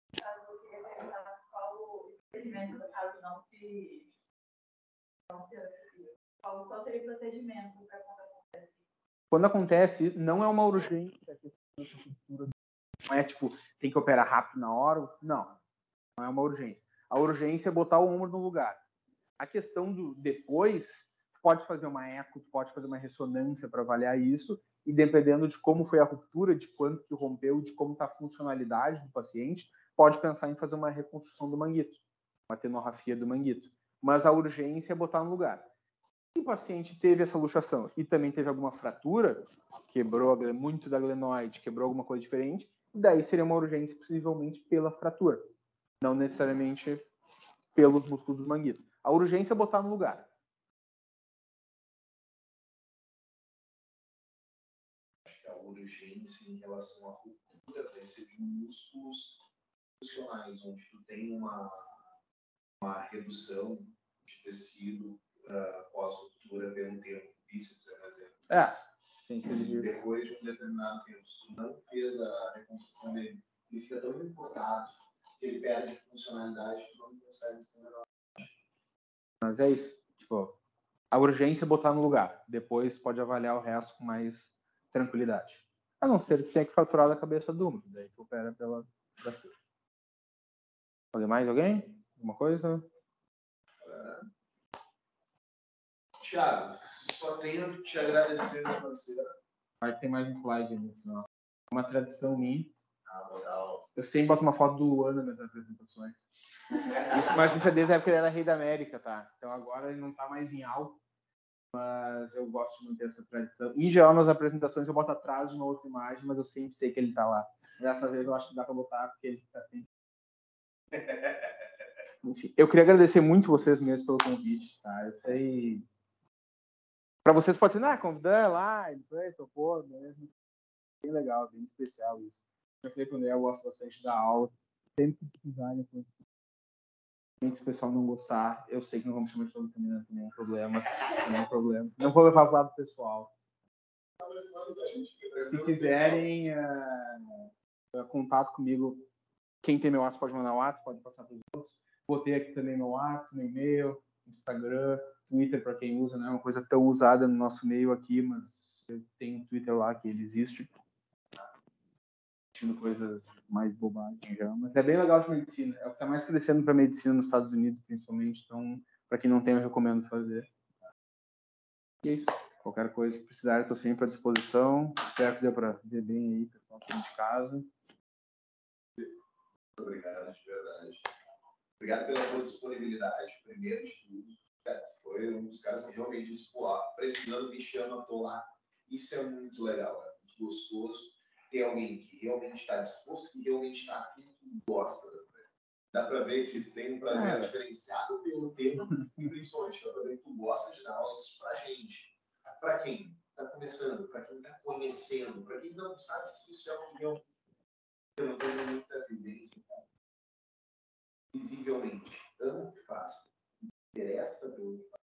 Speaker 3: Qual seria o procedimento para quando acontece?
Speaker 1: Quando acontece, não é uma urgência, não é tipo, tem que operar rápido na hora, não é uma urgência. A urgência é botar o ombro no lugar. A questão do depois, pode fazer uma eco, pode fazer uma ressonância para avaliar isso, e dependendo de como foi a ruptura, de quanto que rompeu, de como está a funcionalidade do paciente, pode pensar em fazer uma reconstrução do manguito, uma tenorrafia do manguito. Mas a urgência é botar no lugar. Se o paciente teve essa luxação e também teve alguma fratura, quebrou muito da glenoide, quebrou alguma coisa diferente, daí seria uma urgência possivelmente pela fratura, não necessariamente pelos músculos do manguito. A urgência é botar no lugar.
Speaker 2: Acho que a urgência em relação à ruptura vai ser de músculos funcionais, onde tu tem uma redução de tecido pós-ruptura pelo tempo. Bíceps é um exemplo. Se depois de um determinado tempo, se tu não fez a reconstrução dele, ele fica tão encurtado que ele perde funcionalidade e tu não consegue estender.
Speaker 1: Mas é isso. Tipo, a urgência é botar no lugar. Depois pode avaliar o resto com mais tranquilidade. A não ser que tenha que fraturar da cabeça do úmero. Daí tu opera pela fratura. Fazer mais alguém? Alguma coisa?
Speaker 2: Thiago, só tenho que te agradecer, meu parceiro.
Speaker 1: Vai ter mais um slide no final. É uma tradição minha.
Speaker 2: Legal.
Speaker 1: Eu sempre boto uma foto do Luan nas minhas apresentações. Mas isso é desde a época que ele era rei da América, tá? Então agora ele não tá mais em alta. Mas eu gosto de manter essa tradição. Em geral, nas apresentações eu boto atrás de uma outra imagem, mas eu sempre sei que ele tá lá. Dessa vez eu acho que dá pra botar, porque ele está sempre. Enfim, eu queria agradecer muito vocês mesmos pelo convite, tá? Eu sei. Pra vocês pode ser, convidar lá, ele foi, topou, mesmo. Bem legal, bem especial isso. Eu falei com o André, eu gosto bastante da aula. Sempre que precisarem, se o pessoal não gostar, eu sei que não vamos chamar de todo também, não é um problema. Não é um problema. Não vou levar pro lado pessoal. Se quiserem contato comigo, quem tem meu WhatsApp pode mandar o WhatsApp, pode passar para os outros. Botei aqui também meu WhatsApp, meu e-mail, Instagram, Twitter para quem usa, não é uma coisa tão usada no nosso meio aqui, mas eu tenho um Twitter lá que ele existe. discutindo coisas mais bobagens já, mas é bem legal de medicina. É o que está mais crescendo para medicina nos Estados Unidos, principalmente. Então, para quem não tem, eu recomendo fazer. E é isso. Qualquer coisa que precisar, estou sempre à disposição. Espero que dê para ver bem aí, pessoal aqui de casa.
Speaker 2: Muito obrigado, de verdade. Obrigado pela sua disponibilidade, primeiro de tudo. Foi um dos caras que realmente disse, pô, precisando, me chama, tô lá. Isso é muito legal, é muito gostoso. Ter alguém que realmente está disposto, que realmente está afim, que gosta da coisa. Dá para ver que tu tem um prazer diferenciado pelo tema e principalmente dá para ver que tu gosta de dar aulas pra gente. Para quem está começando, para quem está conhecendo, para quem não sabe se isso é um milhão. Eu não tenho muita evidência, cara. Visivelmente, ama o que faz, se interessa pelo que faz.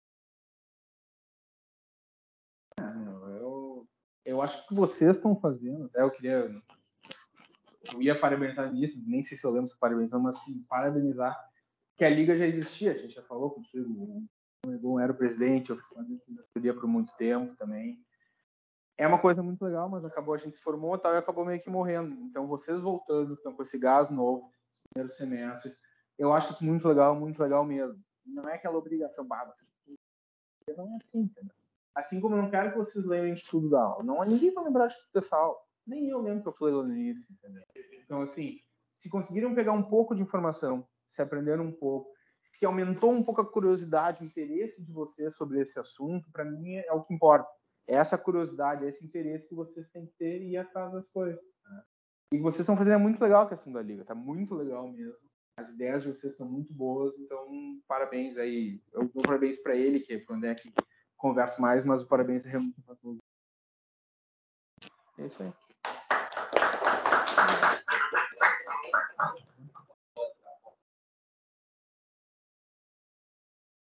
Speaker 1: Eu acho que vocês estão fazendo, até eu ia parabenizar nisso, nem sei se eu lembro se parabenizar, mas sim, parabenizar que a Liga já existia, a gente já falou contigo, o Egon era o presidente, eu fiz por muito tempo também. É uma coisa muito legal, mas acabou, a gente se formou e acabou meio que morrendo. Então, vocês voltando, estão com esse gás novo, primeiros semestres, eu acho isso muito legal mesmo. Não é aquela obrigação, não é assim, entendeu? Assim como eu não quero que vocês leiam de tudo da aula. Não, ninguém vai lembrar de tudo dessa aula. Nem eu lembro que eu falei lá no início, entendeu? Então, assim, se conseguiram pegar um pouco de informação, se aprenderam um pouco, se aumentou um pouco a curiosidade, o interesse de vocês sobre esse assunto, para mim é o que importa. É essa curiosidade, esse interesse que vocês têm que ter e ir atrás das coisas. Né? E vocês estão fazendo muito legal a questão da Liga, tá muito legal mesmo. As ideias de vocês estão muito boas, então parabéns aí. Eu dou parabéns para ele, que quando é que converso mais, mas o parabéns é realmente para todos. É isso aí.